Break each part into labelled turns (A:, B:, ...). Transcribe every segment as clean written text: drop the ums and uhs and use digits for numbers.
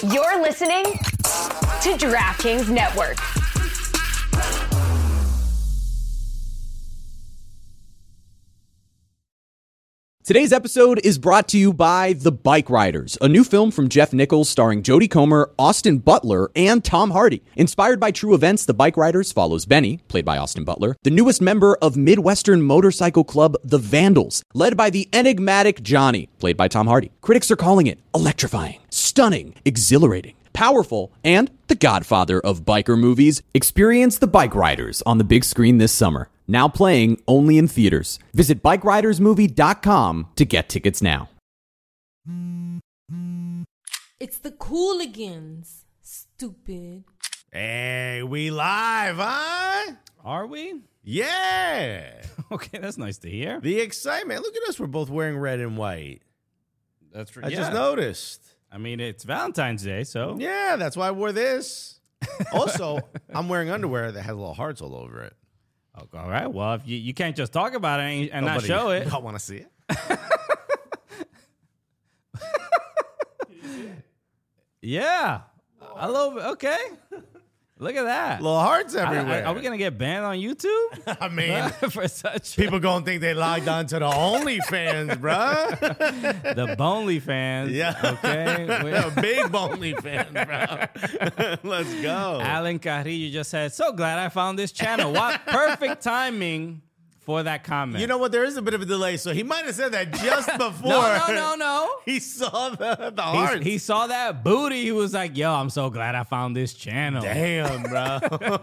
A: You're listening to DraftKings Network.
B: Today's episode is brought to you by The Bike Riders, a new film from Jeff Nichols starring Jodie Comer, Austin Butler, and Tom Hardy. Inspired by true events, The Bike Riders follows Benny, played by Austin Butler, the newest member of Midwestern motorcycle club The Vandals, led by the enigmatic Johnny, played by Tom Hardy. Critics are calling it electrifying, stunning, exhilarating, powerful, and the godfather of biker movies. Experience The Bike Riders on the big screen this summer. Now playing only in theaters. Visit BikeRidersMovie.com to get tickets now.
C: It's the Cooligans, stupid.
D: Hey, we live, huh?
E: Are we?
D: Yeah.
E: Okay, that's nice to hear.
D: The excitement. Look at us. We're both wearing red and white.
E: That's true.
D: I just noticed.
E: I mean, it's Valentine's Day, so.
D: Yeah, that's why I wore this. Also, I'm wearing underwear that has little hearts all over it.
E: Oh, all right. Well, if you can't just talk about it and not show it.
D: I want to see it.
E: Yeah. I love it. Okay. Look at that.
D: Little hearts everywhere.
E: Are we going to get banned on YouTube?
D: I mean,
E: for such
D: people going to think they logged on to the OnlyFans, bruh.
E: the Bonely fans.
D: Yeah.
E: Okay.
D: A big Bonely fan, bro. Let's go.
E: Alan Carrillo just said, so glad I found this channel. What perfect timing for that comment.
D: You know what? There is a bit of a delay, so he might have said that just before.
E: No.
D: He saw the hearts.
E: He saw that booty. He was like, yo, I'm so glad I found this channel.
D: Damn, bro.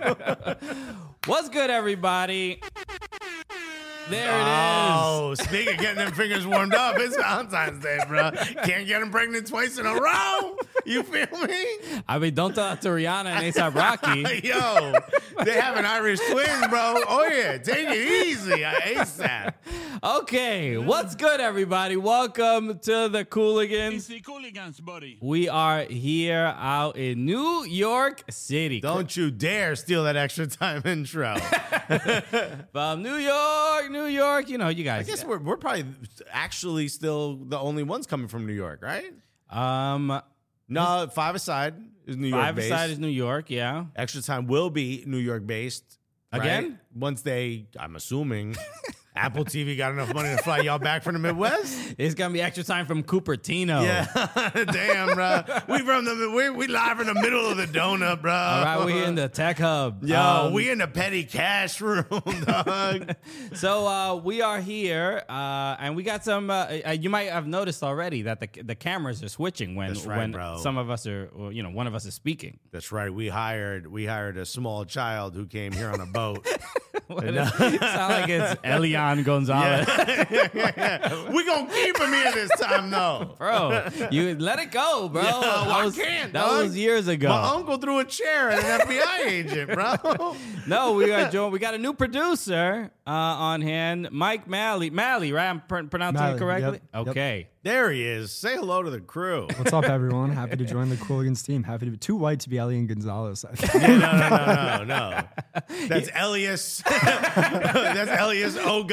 E: What's good, everybody? There it is.
D: Oh, speaking of getting them fingers warmed up, it's Valentine's Day, bro. Can't get them pregnant twice in a row. You feel me?
E: I mean, don't tell that to Rihanna and A$AP Rocky.
D: Yo, they have an Irish twins, bro. Oh, yeah. Take it easy. ASAP.
E: Okay, what's good, everybody? Welcome to the Cooligans.
F: It's the Cooligans, buddy.
E: We are here out in New York City.
D: Don't you dare steal that extra time intro.
E: From New York, you know, you guys.
D: I guess we're probably actually still the only ones coming from New York, right? No, Five Aside is New York based.
E: Five Aside is New York, yeah.
D: Extra Time will be New York based.
E: Again?
D: Right? Once I'm assuming, Apple TV got enough money to fly y'all back from the Midwest.
E: It's gonna be Extra Time from Cupertino.
D: Yeah, damn, bro. We live in the middle of the donut, bro.
E: All right, we in the tech hub.
D: Yo, we in the petty cash room, dog.
E: So we are here, and we got some. You might have noticed already that the cameras are switching when some of us are, one of us is speaking.
D: That's right. We hired a small child who came here on a boat.
E: It sounds like it's Elian Gonzalez.
D: Yeah. We gonna keep him here this time, though.
E: Bro, you let it go, bro.
D: Yeah, I can't,
E: That
D: dog.
E: was years ago.
D: My uncle threw a chair at an FBI agent, bro.
E: No, we got a new producer on hand, Mike Malley. Malley, right? I'm pronouncing it correctly?
G: Yep.
E: Okay.
D: There he is. Say hello to the crew.
G: What's up, everyone? Happy to join the Cooligans team. Happy to be too white to be Elian Gonzalez. I think.
D: No. That's Elias. That's Elias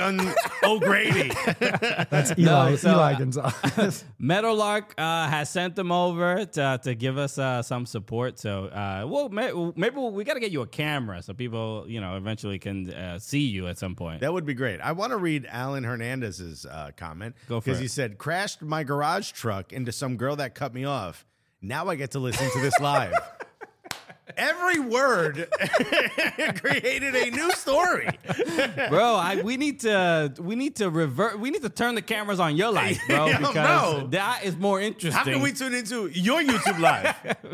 D: O'Grady.
G: That's Eli
E: so,
G: Gonzalez.
E: Meadowlark has sent them over to give us some support. So, maybe we got to get you a camera so people, eventually can see you at some point.
D: That would be great. I want to read Alan Hernandez's comment.
E: Go for it.
D: Because he said, crashed my garage truck into some girl that cut me off. Now I get to listen to this live. Every word created a new story,
E: bro. We need to revert. We need to turn the cameras on your life, bro, because that is more interesting.
D: How can we tune into your YouTube live?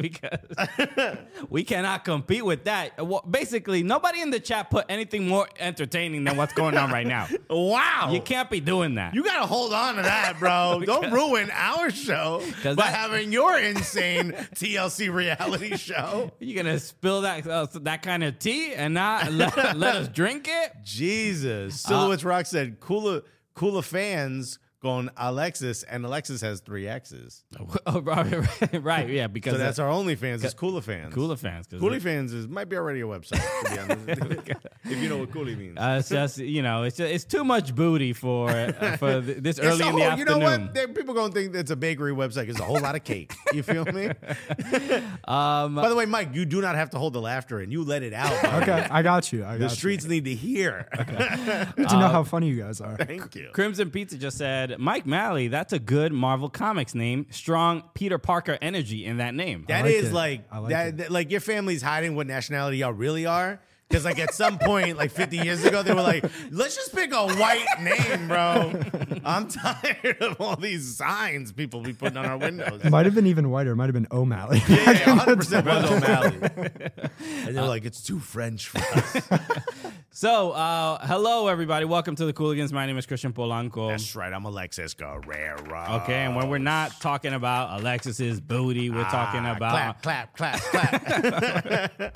E: Because we cannot compete with that. Well, basically, nobody in the chat put anything more entertaining than what's going on right now.
D: Wow,
E: you can't be doing that.
D: You gotta hold on to that, bro. Don't ruin our show by having your insane TLC reality show.
E: You gonna spill that kind of tea and not let us drink it?
D: Jesus. Silhouettes Rock said, Coola fans, con Alexis, and Alexis has 3 X's.
E: Oh, right, yeah, because
D: So that's our OnlyFans. It's Cooler Fans.
E: Cooler Fans.
D: Coolie Fans might be already a website, to be honest. If you know what Coolie means.
E: It's just it's too much booty for this early in the afternoon.
D: You know what? People gonna think it's a bakery website. It's a whole lot of cake. You feel me? By the way, Mike, you do not have to hold the laughter in. You let it out.
G: Okay, I got you.
D: The streets need to hear.
G: Good to know how funny you guys are.
D: Thank you.
E: Crimson Pizza just said, Mike Malley, that's a good Marvel Comics name. Strong Peter Parker energy in that name.
D: That
G: like
D: is
G: it.
D: like
G: I like
D: that. Like your family's hiding what nationality y'all really are. Because like at some point, like 50 years ago, they were like, let's just pick a white name, bro. I'm tired of all these signs people be putting on our windows.
G: It might have been even whiter. It might have been O'Malley.
D: Yeah, 100% was O'Malley. And they're like, it's too French for us.
E: So, hello, everybody. Welcome to the Cooligans. My name is Christian Polanco.
D: That's right. I'm Alexis Guerrero.
E: Okay, and when we're not talking about Alexis's booty, we're talking about...
D: Clap, clap, clap, clap.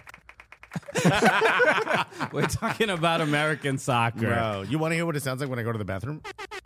E: We're talking about American soccer.
D: Bro, you want to hear what it sounds like when I go to the bathroom?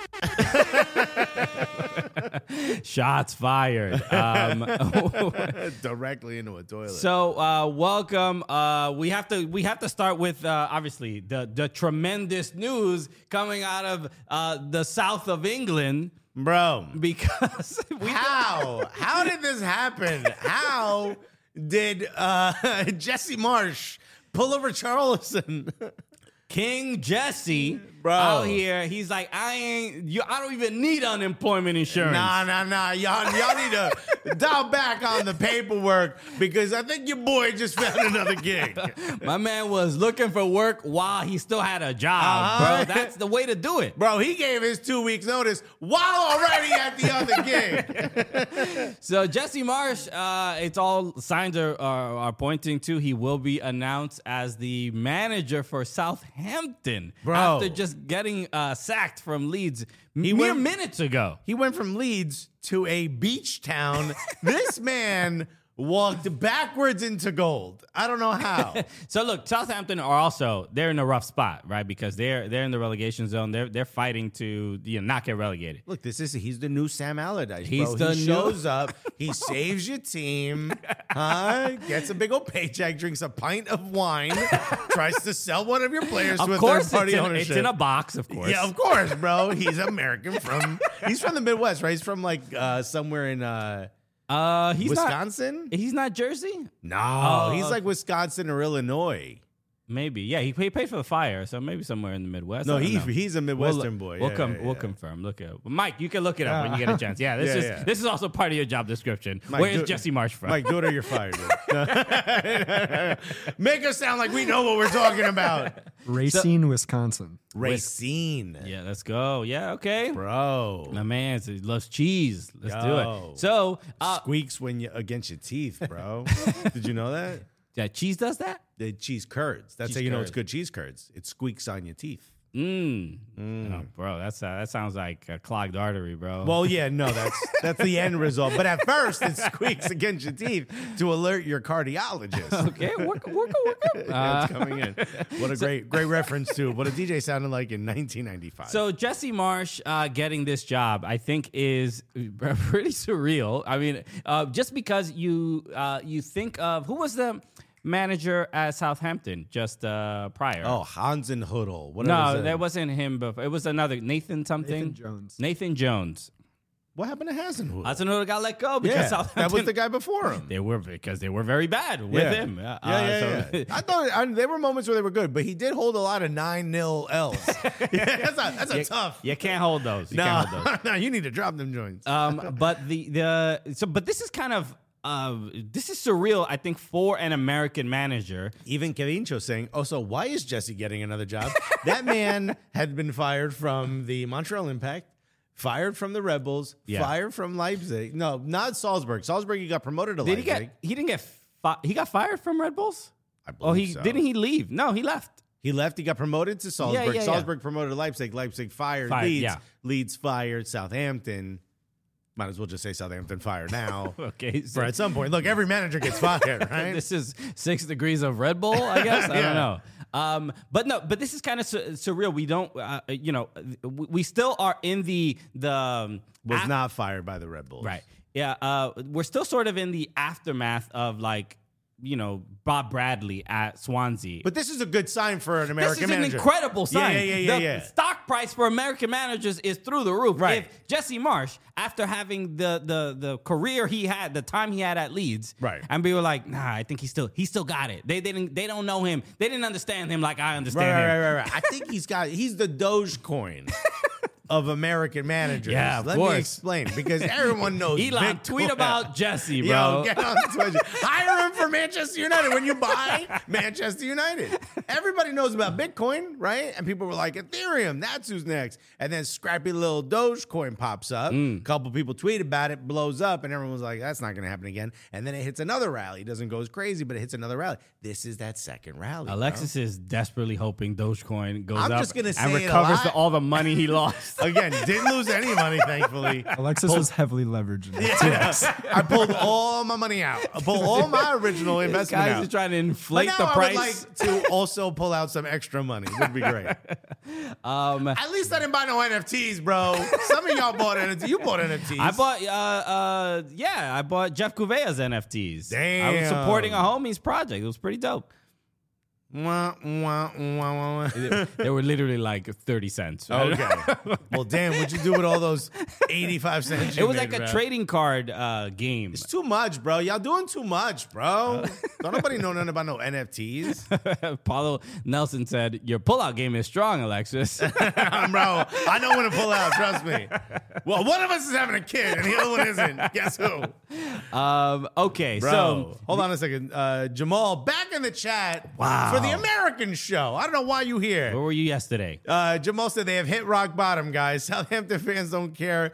E: Shots fired.
D: Directly into a toilet.
E: So, welcome. We have to start with obviously the tremendous news coming out of the south of England,
D: Bro,
E: because
D: how did this happen? How did Jesse Marsh pull over Charleston?
E: King Jesse,
D: Bro.
E: out here, he's like, I don't even need unemployment insurance.
D: Nah. Y'all need to dial back on the paperwork because I think your boy just found another gig.
E: My man was looking for work while he still had a job, bro. That's the way to do it.
D: Bro, he gave his 2 weeks notice while already at the other gig.
E: So Jesse Marsh, it's all signs are pointing to he will be announced as the manager for Southampton,
D: Bro.
E: after just getting sacked from Leeds mere minutes ago.
D: He went from Leeds to a beach town. This man walked backwards into gold. I don't know how.
E: So look, Southampton they're in a rough spot, right? Because they're in the relegation zone. They're fighting to not get relegated.
D: Look, he's the new Sam Allardyce,
E: He's
D: bro.
E: the
D: He
E: new-
D: shows up, he saves your team, gets a big old paycheck, drinks a pint of wine, tries to sell one of your players to a third-party ownership.
E: It's in a box, of course.
D: Yeah, of course, bro. He's American he's from the Midwest, right? He's from like somewhere in
E: He's
D: Wisconsin?
E: He's not Jersey?
D: No, he's like Wisconsin or Illinois.
E: Maybe. Yeah, he paid for the Fire, so maybe somewhere in the Midwest.
D: No,
E: I don't know.
D: he's a Midwestern boy.
E: We'll
D: Yeah.
E: confirm. Look it up. Mike, you can look it up when you get a chance. Yeah, this is also part of your job description.
D: Mike,
E: Where is Jesse Marsh from?
D: Mike, do it or you're fired. Make us sound like we know what we're talking about.
G: Racine, Wisconsin.
D: Racine.
E: Yeah, let's go. Yeah, okay.
D: Bro.
E: My man he loves cheese. Let's do
D: Yo.
E: it. So,
D: Squeaks when you against your teeth, bro. Did you know that?
E: yeah, cheese does that?
D: The cheese curds. That's
E: Cheese
D: how you know it's
E: curds.
D: good cheese curds. It squeaks on your teeth.
E: Oh, bro, that sounds like a clogged artery, bro.
D: Well, yeah, no, that's the end result. But at first, it squeaks against your teeth to alert your cardiologist.
E: okay, work.
D: That's coming in. What a great reference to what a DJ sounded like in 1995.
E: So Jesse Marsh getting this job, I think, is pretty surreal. I mean, just because you think of who was the manager at Southampton just prior?
D: Oh, Hansen Huddle.
E: No, that wasn't him. Before. It was another Nathan something. Nathan Jones.
D: What happened to Hansen Huddle?
E: Hansen Huddle got let go because Southampton.
D: that was the guy before him.
E: They were very bad with him.
D: Yeah.
E: So-
D: I thought there were moments where they were good, but he did hold a lot of 9-0 L's. That's a tough.
E: You can't hold those. You can't hold those.
D: No, you need to drop them joints.
E: But but this is kind of this is surreal, I think, for an American manager.
D: Even Kevincho saying, "Oh, so why is Jesse getting another job?" That man had been fired from the Montreal Impact, fired from the Red Bulls, fired from Leipzig. No, not Salzburg. Salzburg, he got promoted to Leipzig.
E: He got fired from Red Bulls?
D: I believe so.
E: Didn't he leave? No, he left.
D: He left. He got promoted to Salzburg.
E: Yeah.
D: Salzburg promoted to Leipzig. Leipzig fired Leeds.
E: yeah.
D: Leeds fired Southampton. Might as well just say Southampton fired now.
E: Okay.
D: For at some point, look, every manager gets fired, right?
E: This is 6 degrees of Red Bull, I guess. I don't know. But this is kind of surreal. We don't, we still are in the
D: Was not fired by the Red Bulls.
E: right. Yeah, we're still sort of in the aftermath of Bob Bradley at Swansea.
D: But this is a good sign for an American
E: this is
D: manager.
E: an incredible sign.
D: Yeah.
E: The stock price for American managers is through the roof.
D: Right.
E: If Jesse Marsh, after having the career he had, the time he had at Leeds,
D: Right.
E: and we were like, nah, I think he still got it. They don't know him. They didn't understand him like I understand him.
D: Right. I think he's the Dogecoin of American managers.
E: Yeah, of
D: Let
E: course.
D: me explain, because everyone knows
E: Elon,
D: Bitcoin.
E: tweet about Jesse, bro.
D: Yo, get on Twitter. Hire him for Manchester United when you buy Manchester United. Everybody knows about Bitcoin, right? And people were like, Ethereum, that's who's next. And then scrappy little Dogecoin pops up. A couple people tweet about it, blows up, and everyone was like, that's not going to happen again. And then it hits another rally. It doesn't go as crazy, but it hits another rally. This is that second rally.
E: Alexis is desperately hoping Dogecoin goes
D: I'm
E: up
D: just gonna
E: and
D: say it a
E: recovers
D: lot.
E: all the money he lost.
D: Again, didn't lose any money, thankfully.
G: Alexis was heavily leveraged.
D: I pulled all my money out. I pulled all my original investment
E: Guys
D: out.
E: are trying to
D: But
E: inflate
D: now
E: the
D: I
E: price.
D: would like to also pull out some extra money. Would be great. At least I didn't buy no NFTs, bro. Some of y'all bought NFTs. You bought NFTs.
E: I bought Jeff Couvea's NFTs. I was
D: Damn.
E: supporting a homie's project. It was pretty dope.
D: Wah, wah, wah, wah.
E: They were literally like 30 cents.
D: Okay. Well, damn, what'd you do with all those 85 cents you
E: It was
D: made,
E: like a
D: bro?
E: trading card game.
D: It's too much, bro. Y'all doing too much, bro. Don't nobody know nothing about no NFTs.
E: Paulo Nelson said, your pullout game is strong, Alexis.
D: Bro, I know when to pull out, trust me. Well, one of us is having a kid and the other one isn't. Guess who?
E: Okay,
D: Bro,
E: so
D: hold on a second. Jamal, back in the chat for the American show. I don't know why you here.
E: where were you yesterday?
D: Jamal said they have hit rock bottom, guys. Southampton fans don't care.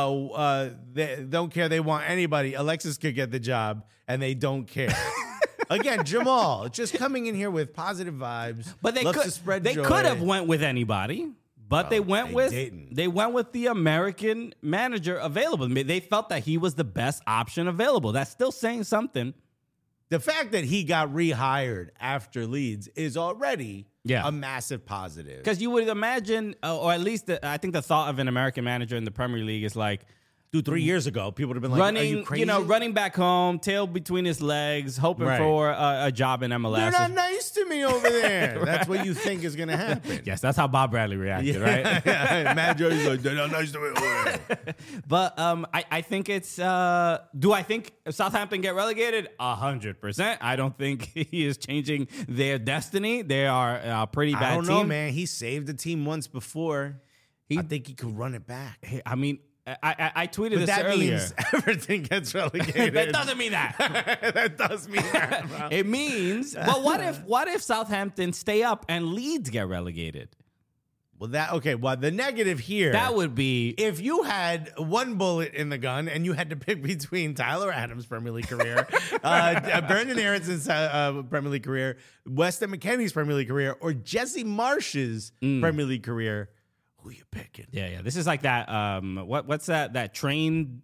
D: They don't care. They want anybody. Alexis could get the job, and they don't care. Again, Jamal, just coming in here with positive vibes.
E: But they
D: loves
E: could
D: to spread
E: they
D: joy.
E: could have went with anybody. But they went
D: they
E: with
D: didn't.
E: the American manager available. They felt that he was the best option available. That's still saying something.
D: The fact that he got rehired after Leeds is already
E: Yeah.
D: a massive positive.
E: Because you would imagine, or at least I think the thought of an American manager in the Premier League is like,
D: Dude, 3 years ago, people would have been like, are you crazy?
E: running back home, tail between his legs, hoping
D: Right.
E: for a job in MLS.
D: You're not nice to me over there. That's what you think is going to happen.
E: Yes, that's how Bob Bradley reacted, right?
D: Matt Jody's like, they're not nice to me over there.
E: But I think it's. Do I think Southampton get relegated? 100%. I don't think he is changing their destiny. They are a pretty bad
D: I don't
E: team.
D: know, man. He saved the team once before. I think he could run it back.
E: I mean, I tweeted
D: But
E: this
D: that
E: earlier.
D: means everything gets relegated.
E: That doesn't mean that.
D: That does mean that, bro.
E: It means. But what if Southampton stay up and Leeds get relegated?
D: Well, the negative here.
E: That would be.
D: If you had one bullet in the gun and you had to pick between Tyler Adams' Premier League career, Brendan Aronson's Premier League career, Weston McKennie's Premier League career, or Jesse Marsh's Premier League career, who you picking?
E: Yeah. This is like that. What's that train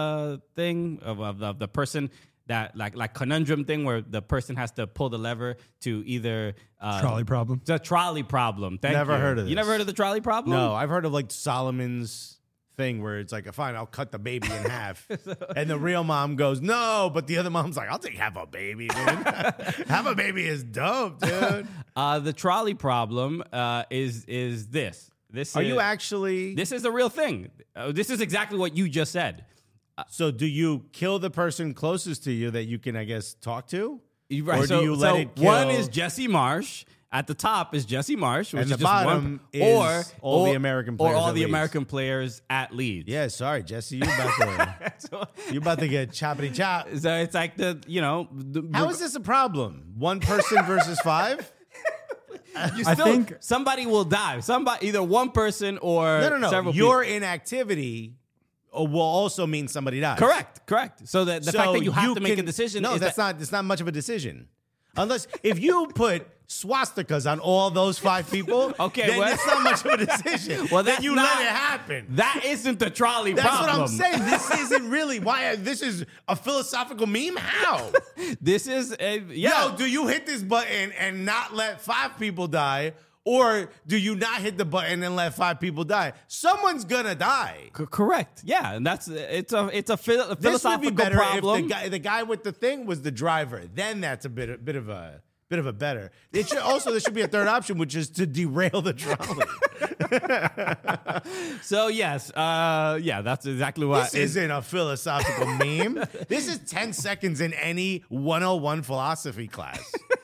E: thing of the person that like conundrum thing where the person has to pull the lever to either
G: Trolley problem.
E: The trolley problem. Thank
D: Never
E: you.
D: heard of this.
E: You never heard of the trolley problem?
D: No, I've heard of like Solomon's thing where it's like, fine, I'll cut the baby in half. And the real mom goes, no, but the other mom's like, I'll take half a baby, dude. Half a baby is dope, dude.
E: The trolley problem is this.
D: Are you actually?
E: This is a real thing. This is exactly what you just said.
D: So do you kill the person closest to you that you can, I guess, talk to?
E: Right,
D: Or do you let it kill?
E: One is Jesse Marsh. At the top is Jesse Marsh, which
D: And
E: is
D: the
E: just
D: bottom
E: one,
D: is all the American players
E: or all
D: at
E: the
D: Leeds.
E: American players at Leeds.
D: Yeah, sorry, Jesse, you about to get choppity chop.
E: So it's like
D: How is this a problem? One person versus five?
E: you
G: I
E: still,
G: think-
E: somebody will die. Either one person or
D: No.
E: several
D: Your
E: people.
D: inactivity will also mean somebody dies.
E: Correct. So the fact that you have to make a decision.
D: No,
E: is
D: that's not. It's not much of a decision. Unless if you put swastikas on all those 5 people,
E: Okay,
D: then
E: well-
D: it's not much of a decision.
E: Well,
D: then
E: that's
D: you
E: not-
D: let it happen.
E: That isn't the trolley
D: That's
E: problem.
D: what I'm saying. This isn't really why this is a philosophical meme. How?
E: This is
D: Yo, do you hit this button and not let 5 people die? Or do you not hit the button and let 5 people die? Someone's gonna die.
E: Correct. Yeah, and that's it's a
D: This would
E: philosophical
D: be better
E: problem.
D: if the guy with the thing was the driver. Then that's a bit of a better. It should also there should be a third option, which is to derail the trolley.
E: So yes, that's exactly what.
D: This isn't a philosophical meme. This is 10 seconds in any 101 philosophy class.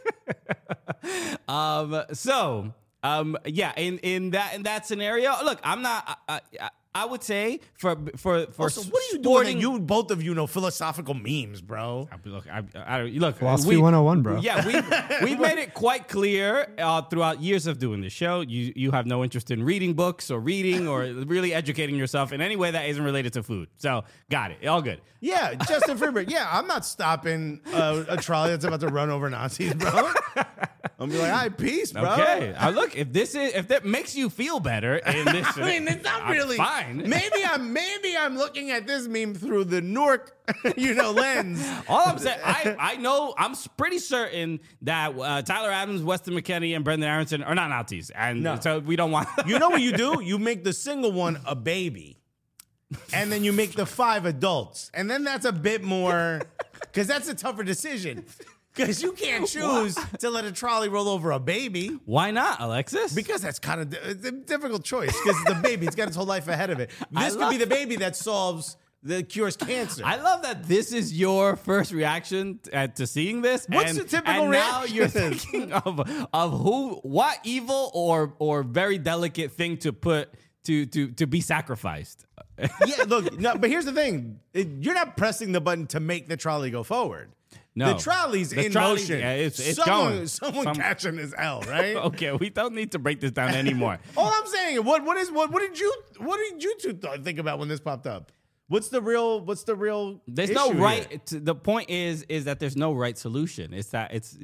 E: In that scenario, look, I'm not. I would say for
D: So what are you doing?
E: sporting,
D: That you both of you know philosophical memes, bro.
E: Look,
G: Philosophy 101, bro.
E: Yeah, we've made it quite clear throughout years of doing this show. You have no interest in reading books or reading or really educating yourself in any way that isn't related to food. So got it, all good.
D: Yeah, Justin Freeberg. Yeah, I'm not stopping a trolley that's about to run over Nazis, bro. I'm gonna be like, all right, peace, bro.
E: Okay, look, if that makes you feel better in this,
D: I mean, it's not really
E: fine.
D: Maybe I'm looking at this meme through the Newark, lens.
E: All I'm saying, I know, I'm pretty certain that Tyler Adams, Weston McKennie, and Brendan Aronson are not Nazis, and
D: No.
E: so we don't want.
D: You know what you do? You make the single one a baby, and then you make the 5 adults, and then that's a bit more, because that's a tougher decision. Because you can't choose to let a trolley roll over a baby.
E: Why not, Alexis?
D: Because that's kind of a difficult choice. Because it's the baby, it's got its whole life ahead of it. This could be the baby that cures cancer.
E: I love that this is your first reaction to seeing this.
D: What's the typical
E: and now
D: reaction?
E: you're thinking of what evil or very delicate thing to put to be sacrificed.
D: Yeah, look, no, but here's the thing: you're not pressing the button to make the trolley go forward.
E: No.
D: The trolley's
E: The
D: in
E: trolley,
D: motion.
E: yeah, it's
D: someone,
E: going.
D: Someone catching his L, right?
E: Okay, we don't need to break this down anymore.
D: All I'm saying, what did you two think about when this popped up? What's the real?
E: There's
D: issue
E: no
D: here?
E: right. The point is that there's no right solution. It's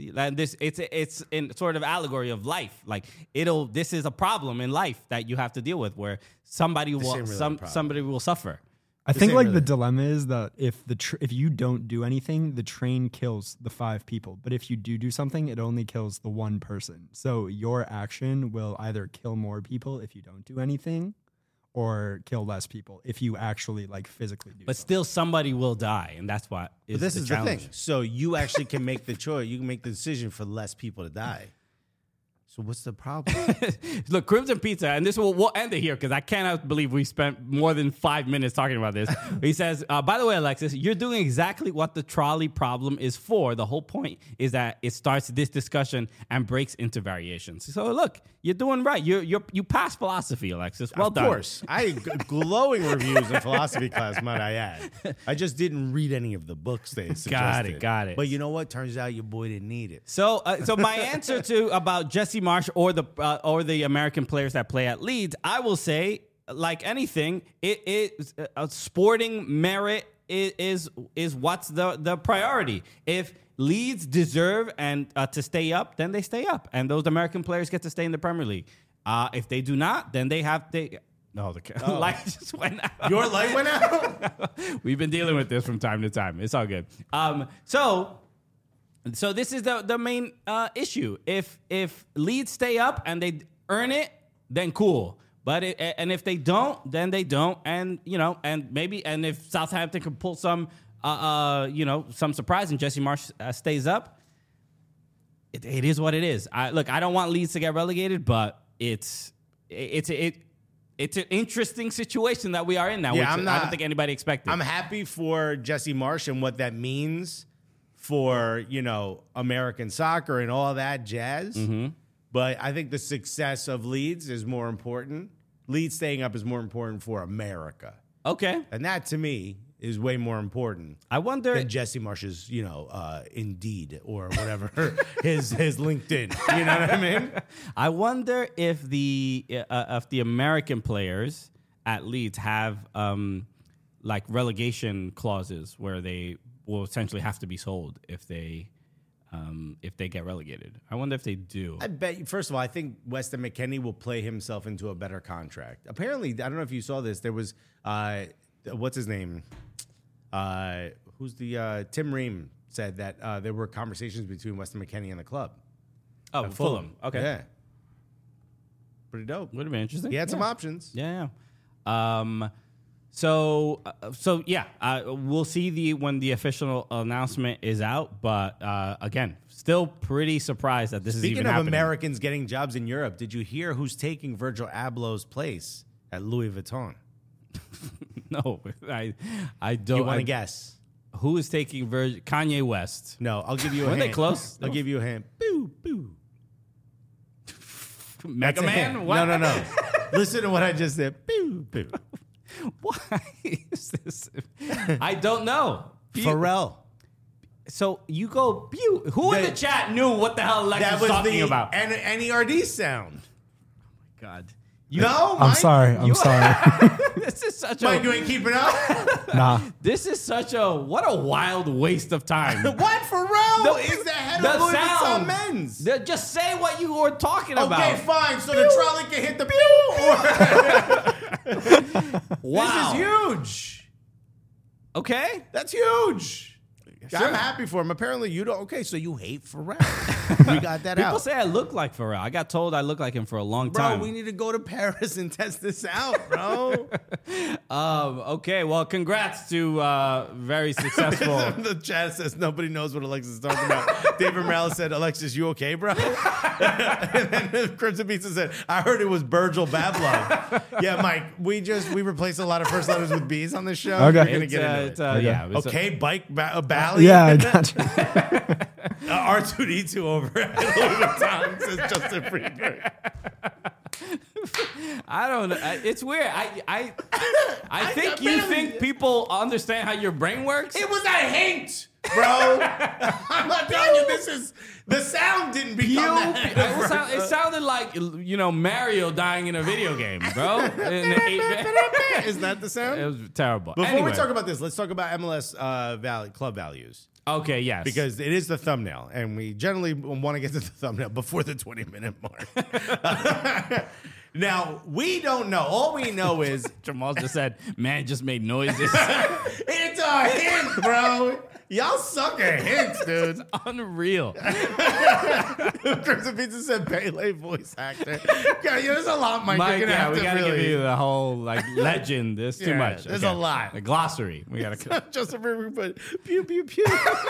E: in sort of allegory of life. Like this is a problem in life that you have to deal with, where somebody
D: ain't
E: will
D: really a problem.
E: somebody will suffer.
G: I think
D: ain't
G: like
D: really-
G: the dilemma is that if you don't do anything, the train kills the 5 people. But if you do something, it only kills the 1 person. So your action will either kill more people if you don't do anything, or kill less people if you actually like physically do.
E: But
G: something.
E: still, somebody will die, and that's what is
D: But this
E: the
D: is
E: challenge.
D: the thing. So you actually can make the choice. You can make the decision for less people to die. So what's the problem?
E: Look, Crimson Pizza, and we'll end it here because I cannot believe we spent more than 5 minutes talking about this. He says, by the way, Alexis, you're doing exactly what the trolley problem is for. The whole point is that it starts this discussion and breaks into variations. So look, you're doing right. You passed philosophy, Alexis. Well done.
D: Of course. I glowing reviews in philosophy class, might I add. I just didn't read any of the books they suggested.
E: Got it.
D: But you know what? Turns out your boy didn't need it.
E: So my answer to about Jesse Marsh or the American players that play at Leeds, I will say, like anything, it is sporting merit is what's the priority. If Leeds deserve to stay up, then they stay up, and those American players get to stay in the Premier League. If they do not, then they have the light just went out.
D: Your light went out?
E: We've been dealing with this from time to time. It's all good. So this is the main issue. If Leeds stay up and they earn it, then cool. But if they don't, then they don't. And if Southampton can pull some surprise and Jesse Marsh stays up, it is what it is. I don't want Leeds to get relegated, but it's an interesting situation that we are in now,
D: Yeah,
E: which I don't think anybody expected.
D: I'm happy for Jesse Marsh and what that means for, American soccer and all that jazz. Mm-hmm. But I think the success of Leeds is more important. Leeds staying up is more important for America.
E: Okay.
D: And that, to me, is way more important
E: I wonder
D: than Jesse Marsh's, Indeed or whatever, his LinkedIn. You know what I mean?
E: I wonder if the American players at Leeds have like relegation clauses where they will essentially have to be sold if they if they get relegated. I wonder if they do.
D: I bet you, first of all, I think Weston McKennie will play himself into a better contract. Apparently, I don't know if you saw this. There was, what's his name? Who's the, Tim Ream said that there were conversations between Weston McKennie and the club.
E: Oh, Fulham. Okay.
D: Yeah. Pretty dope.
E: Would have been interesting.
D: He had some options.
E: Yeah. So we'll see when the official announcement is out. But again, still pretty surprised that this is even
D: Speaking of
E: happening.
D: Americans getting jobs in Europe, did you hear who's taking Virgil Abloh's place at Louis Vuitton?
E: No, I don't.
D: You want to guess?
E: Who is taking Kanye West?
D: No, I'll give you a
E: Weren't
D: hint.
E: they close?
D: I'll give you a hint. Boo, boo.
E: Mega
D: That's a
E: Man?
D: hint.
E: What?
D: No. Listen to what I just said. Boo, boo.
E: Why is this? I don't know.
D: Pharrell.
E: So you go. Pew. Who in the chat knew what the hell Lex
D: That
E: was
D: was
E: talking
D: the
E: about?
D: NERD sound.
E: God.
D: No,
G: I'm
D: Mike?
G: sorry. I'm sorry.
E: This is such
D: Mike, you ain't keeping up?
G: Nah.
E: This is such what a wild waste of time.
D: What? Pharrell is the head of Louis Vuitton men's.
E: Just say what you were talking about.
D: Okay, fine. So the trolley can hit the pew.
E: Wow.
D: This is huge.
E: Okay.
D: That's huge. I'm happy for him. Apparently, you don't. Okay, so you hate Pharrell. We got that
E: People
D: out.
E: say I look like Pharrell. I got told I look like him for a long
D: Bro,
E: time.
D: we need to go to Paris and test this out, bro.
E: Okay, well, congrats to very successful.
D: The chat says nobody knows what Alexis is talking about. David Morales said, Alexis, you okay, bro? And then Crimson Pizza said, I heard it was Virgil Babylon. Yeah, Mike, we replaced a lot of first letters with B's on this show.
G: Okay.
D: We're going to get into it.
E: Yeah. it's
D: Okay, bike Bally.
G: Yeah, I got you.
D: R2D2 over at Louis Vuitton says Justin Friedberg.
E: I don't know. It's weird. I think you think people understand how your brain works.
D: It was a hint, bro. I'm not telling you the sound didn't become that.
E: It sounded like Mario dying in a video game, bro. In the 8-bit.
D: Is that the sound?
E: It was terrible.
D: Before
E: Anyway.
D: we talk about this, let's talk about MLS club values.
E: Okay, yes.
D: Because it is the thumbnail, and we generally want to get to the thumbnail before the 20-minute mark. Now, we don't know. All we know is
E: Jamal just said, man just made noises.
D: it's a hint, bro. Y'all suck at hints, dude.
E: Unreal.
D: Crimson Pizza said Pele voice actor. God, there's a lot, Mike.
E: Mike,
D: You're gonna have
E: we
D: to
E: gotta
D: really...
E: give you the whole legend. There's too
D: Yeah,
E: much.
D: there's a lot.
E: The glossary. We gotta.
D: Justin Bieber put pew pew pew.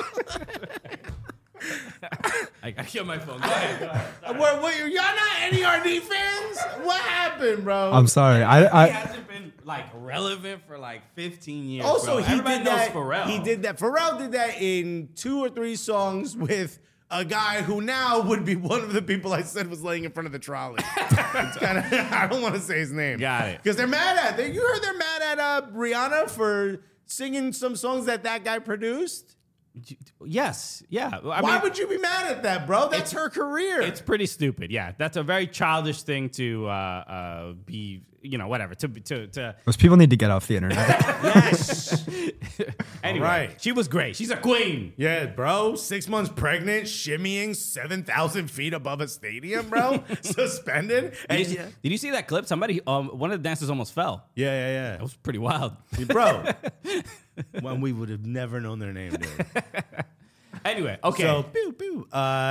E: I kill my phone. Go ahead.
D: What, y'all not NERD fans? What happened, bro?
G: I'm sorry.
E: He
G: I
E: hasn't been relevant for 15 years.
D: Also,
E: bro.
D: he
E: Everybody
D: did
E: knows
D: that.
E: Pharrell.
D: He did that. Pharrell did that in 2 or 3 songs with a guy who now would be one of the people I said was laying in front of the trolley. It's kind of. I don't want to say his name.
E: Got it.
D: Because they're mad at. You heard they're mad at Rihanna for singing some songs that guy produced.
E: Yes. Yeah.
D: Why would you be mad at that, bro? That's her career.
E: It's pretty stupid. Yeah, that's a very childish thing to be. Whatever. To
G: those people need to get off the internet.
D: yes.
E: Anyway,
D: Right.
E: she was great. She's a queen.
D: Yeah, bro. 6 months pregnant, shimmying 7,000 feet above a stadium, bro. Suspended. And
E: Did you see that clip? Somebody, one of the dancers almost fell.
D: yeah.
E: That was pretty wild.
D: Bro. When we would have never known their name, dude.
E: Anyway, okay.
D: So, pew, pew.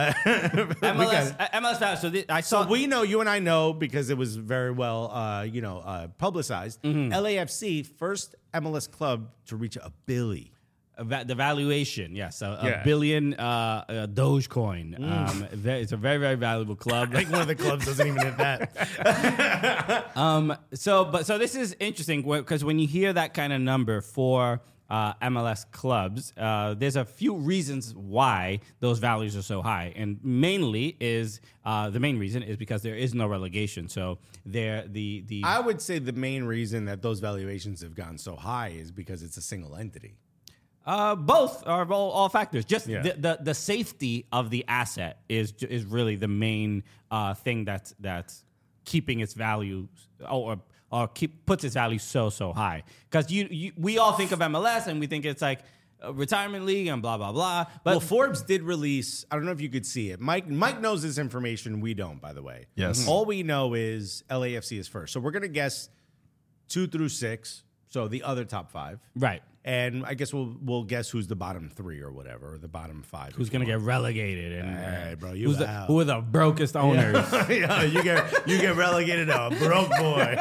E: MLS value. So I saw.
D: So we know, you and I know, because it was very well, publicized.
E: Mm-hmm.
D: LAFC, first MLS club to reach $1 billion.
E: The valuation, yes, a
D: Yeah.
E: billion Dogecoin. It's a very, very valuable club.
D: I think one of the clubs doesn't even hit that.
E: So this is interesting because when you hear that kind of number for MLS clubs, there's a few reasons why those values are so high, and mainly is the main reason is because there is no relegation. So the
D: I would say the main reason that those valuations have gotten so high is because it's a single entity.
E: both are all factors. Just
D: Yeah.
E: the safety of the asset is really the main thing that's keeping its value or puts its value so high. Because we all think of MLS and we think it's like retirement league and blah blah blah. But
D: Well, Forbes did release. I don't know if you could see it. Mike knows this information. We don't, by the way.
G: Yes.
D: All we know is LAFC is first. So we're gonna guess 2 through 6. So the other top 5.
E: right,
D: And I guess we'll guess who's the bottom 3 or whatever, or the bottom 5.
E: who's gonna get relegated? And
D: Hey, bro, you out.
E: who are the brokest owners?
D: Yeah, you get relegated to a broke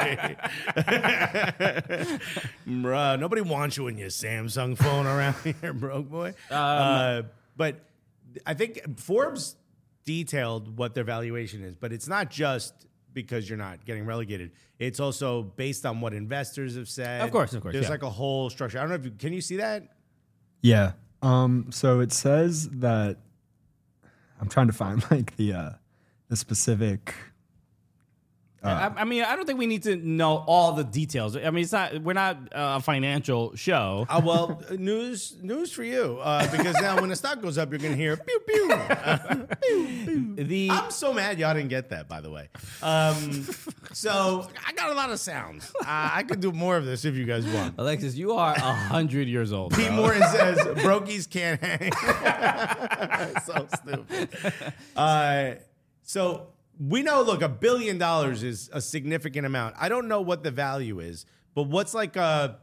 D: boy. Bruh, nobody wants you in your Samsung phone around here, broke boy. But I think Forbes detailed what their valuation is, but it's not just because you're not getting relegated. It's also based on what investors have said.
E: Of course,
D: There's
E: yeah.
D: like a whole structure. I don't know if can you see that?
G: Yeah. So it says that I'm trying to find like the specific.
E: I mean, I don't think we need to know all the details. I mean, we're not a financial show.
D: Well, news for you because now when the stock goes up, you're gonna hear pew pew. Pew, pew. I'm so mad y'all didn't get that, by the way. So I got a lot of sounds. I could do more of this if you guys want.
E: Alexis, you are 100 years old.
D: Pete
E: bro.
D: Morton says brokies can't hang. So stupid. So we know, look, $1 billion is a significant amount. I don't know what the value is, but what's a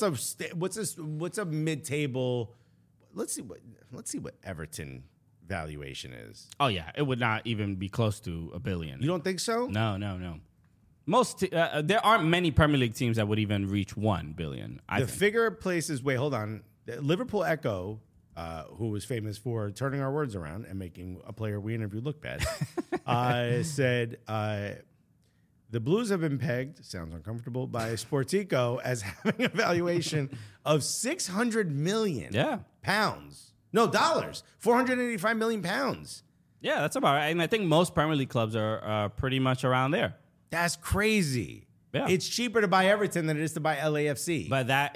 D: mid-table? Let's see what Everton valuation is.
E: Oh yeah, it would not even be close to $1 billion.
D: You don't think so?
E: No. Most there aren't many Premier League teams that would even reach $1 billion. I
D: The
E: think.
D: figure places. Wait, hold on. The Liverpool Echo, who was famous for turning our words around and making a player we interviewed look bad, said the Blues have been pegged. Sounds uncomfortable by Sportico as having a valuation of 600 million pounds. No, dollars. 485 million pounds.
E: Yeah, that's about right. And I think most Premier League clubs are pretty much around there.
D: That's crazy.
E: Yeah.
D: It's cheaper to buy Everton than it is to buy LAFC.
E: But there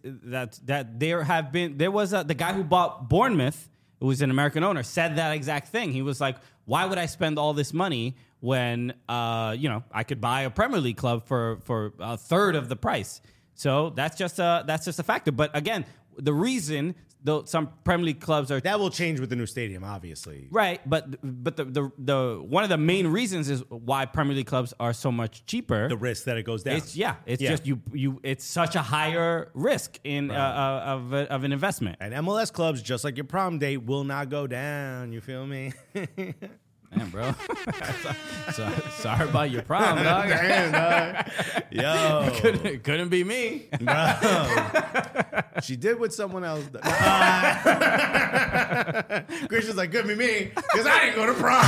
E: was the guy who bought Bournemouth, who was an American owner, said that exact thing. He was like, "Why would I spend all this money when I could buy a Premier League club for a third of the price?" So that's just a factor. But again, the reason though some Premier League clubs are
D: that will change with the new stadium, obviously.
E: right, but the one of the main reasons is why Premier League clubs are so much cheaper.
D: The risk that it goes down.
E: It's just you. It's such a higher risk in of an investment.
D: And MLS clubs, just like your prom date, will not go down. You feel me?
E: Damn, bro. Sorry about your prom, dog.
D: Damn, dog. Yo.
E: Couldn't be me.
D: Bro. She did with someone else. Christian's like, couldn't be me, because I didn't go to prom.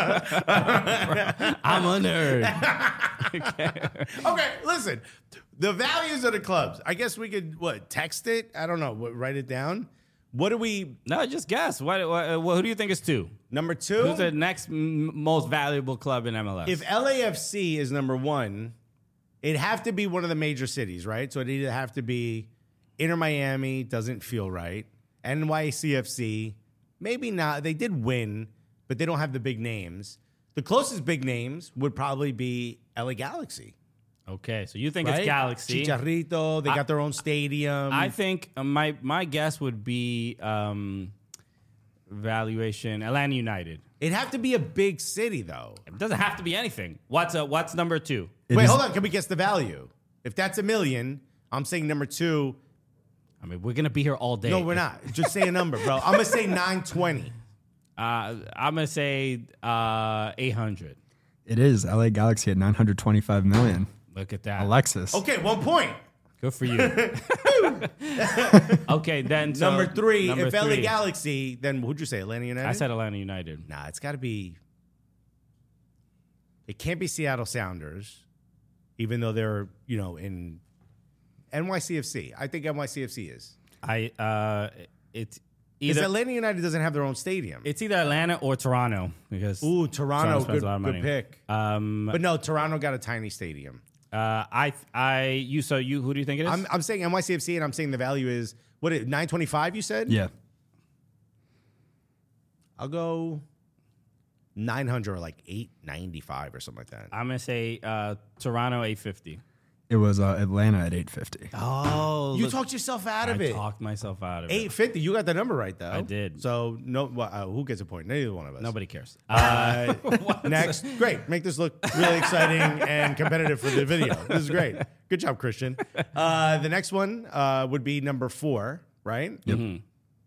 E: I'm a nerd.
D: Okay, listen. The values of the clubs. I guess we could, text it? I don't know. Write it down? What do we...
E: No, just guess. Who do you think is 2?
D: Number 2?
E: Who's the next most valuable club in MLS?
D: If LAFC is number 1, it'd have to be one of the major cities, right? So it'd either have to be Inter Miami, doesn't feel right. NYCFC, maybe not. They did win, but they don't have the big names. The closest big names would probably be LA Galaxy.
E: Okay, so you think
D: Right?
E: it's Galaxy.
D: Chicharito, they got their own stadium.
E: I think my guess would be valuation Atlanta United.
D: It'd have to be a big city, though.
E: It doesn't have to be anything. What's number 2?
G: It
D: Wait,
G: is-
D: hold on. Can we guess the value? If that's $1 million, I'm saying number 2.
E: I mean, we're gonna be here all day.
D: No, we're not. Just say a number, bro. I'm going to say 920.
E: I'm gonna say 800.
G: It is LA Galaxy at 925 million.
E: Look at that.
G: Alexis.
D: Okay, 1 point.
E: Good for you. Okay, then so
D: Number 3,
E: number
D: if LA
E: 3.
D: Galaxy, then who'd you say, Atlanta United?
E: I said Atlanta United.
D: Nah, it's got to be... It can't be Seattle Sounders, even though they're, in NYCFC. I think NYCFC is.
E: It's
D: Because
E: either
D: Atlanta United doesn't have their own stadium.
E: it's either Atlanta or Toronto because
D: Ooh, Toronto,
E: spends a lot of
D: good
E: money.
D: pick. But no, Toronto got a tiny stadium.
E: who do you think it is?
D: I'm saying NYCFC, and I'm saying the value is, 925 you said?
G: Yeah.
D: I'll go 900 or like 895 or something like that.
E: I'm gonna say Toronto 850.
G: It was Atlanta at 850.
E: Oh,
D: You talked yourself out of
E: I
D: it.
E: talked myself out of it.
D: 850. You got the number right though.
E: I did.
D: So no, who gets a point? Neither one of us.
E: Nobody cares.
D: Next, great. Make this look really exciting and competitive for the video. This is great. Good job, Christian. The next one would be number 4, right?
G: Yep.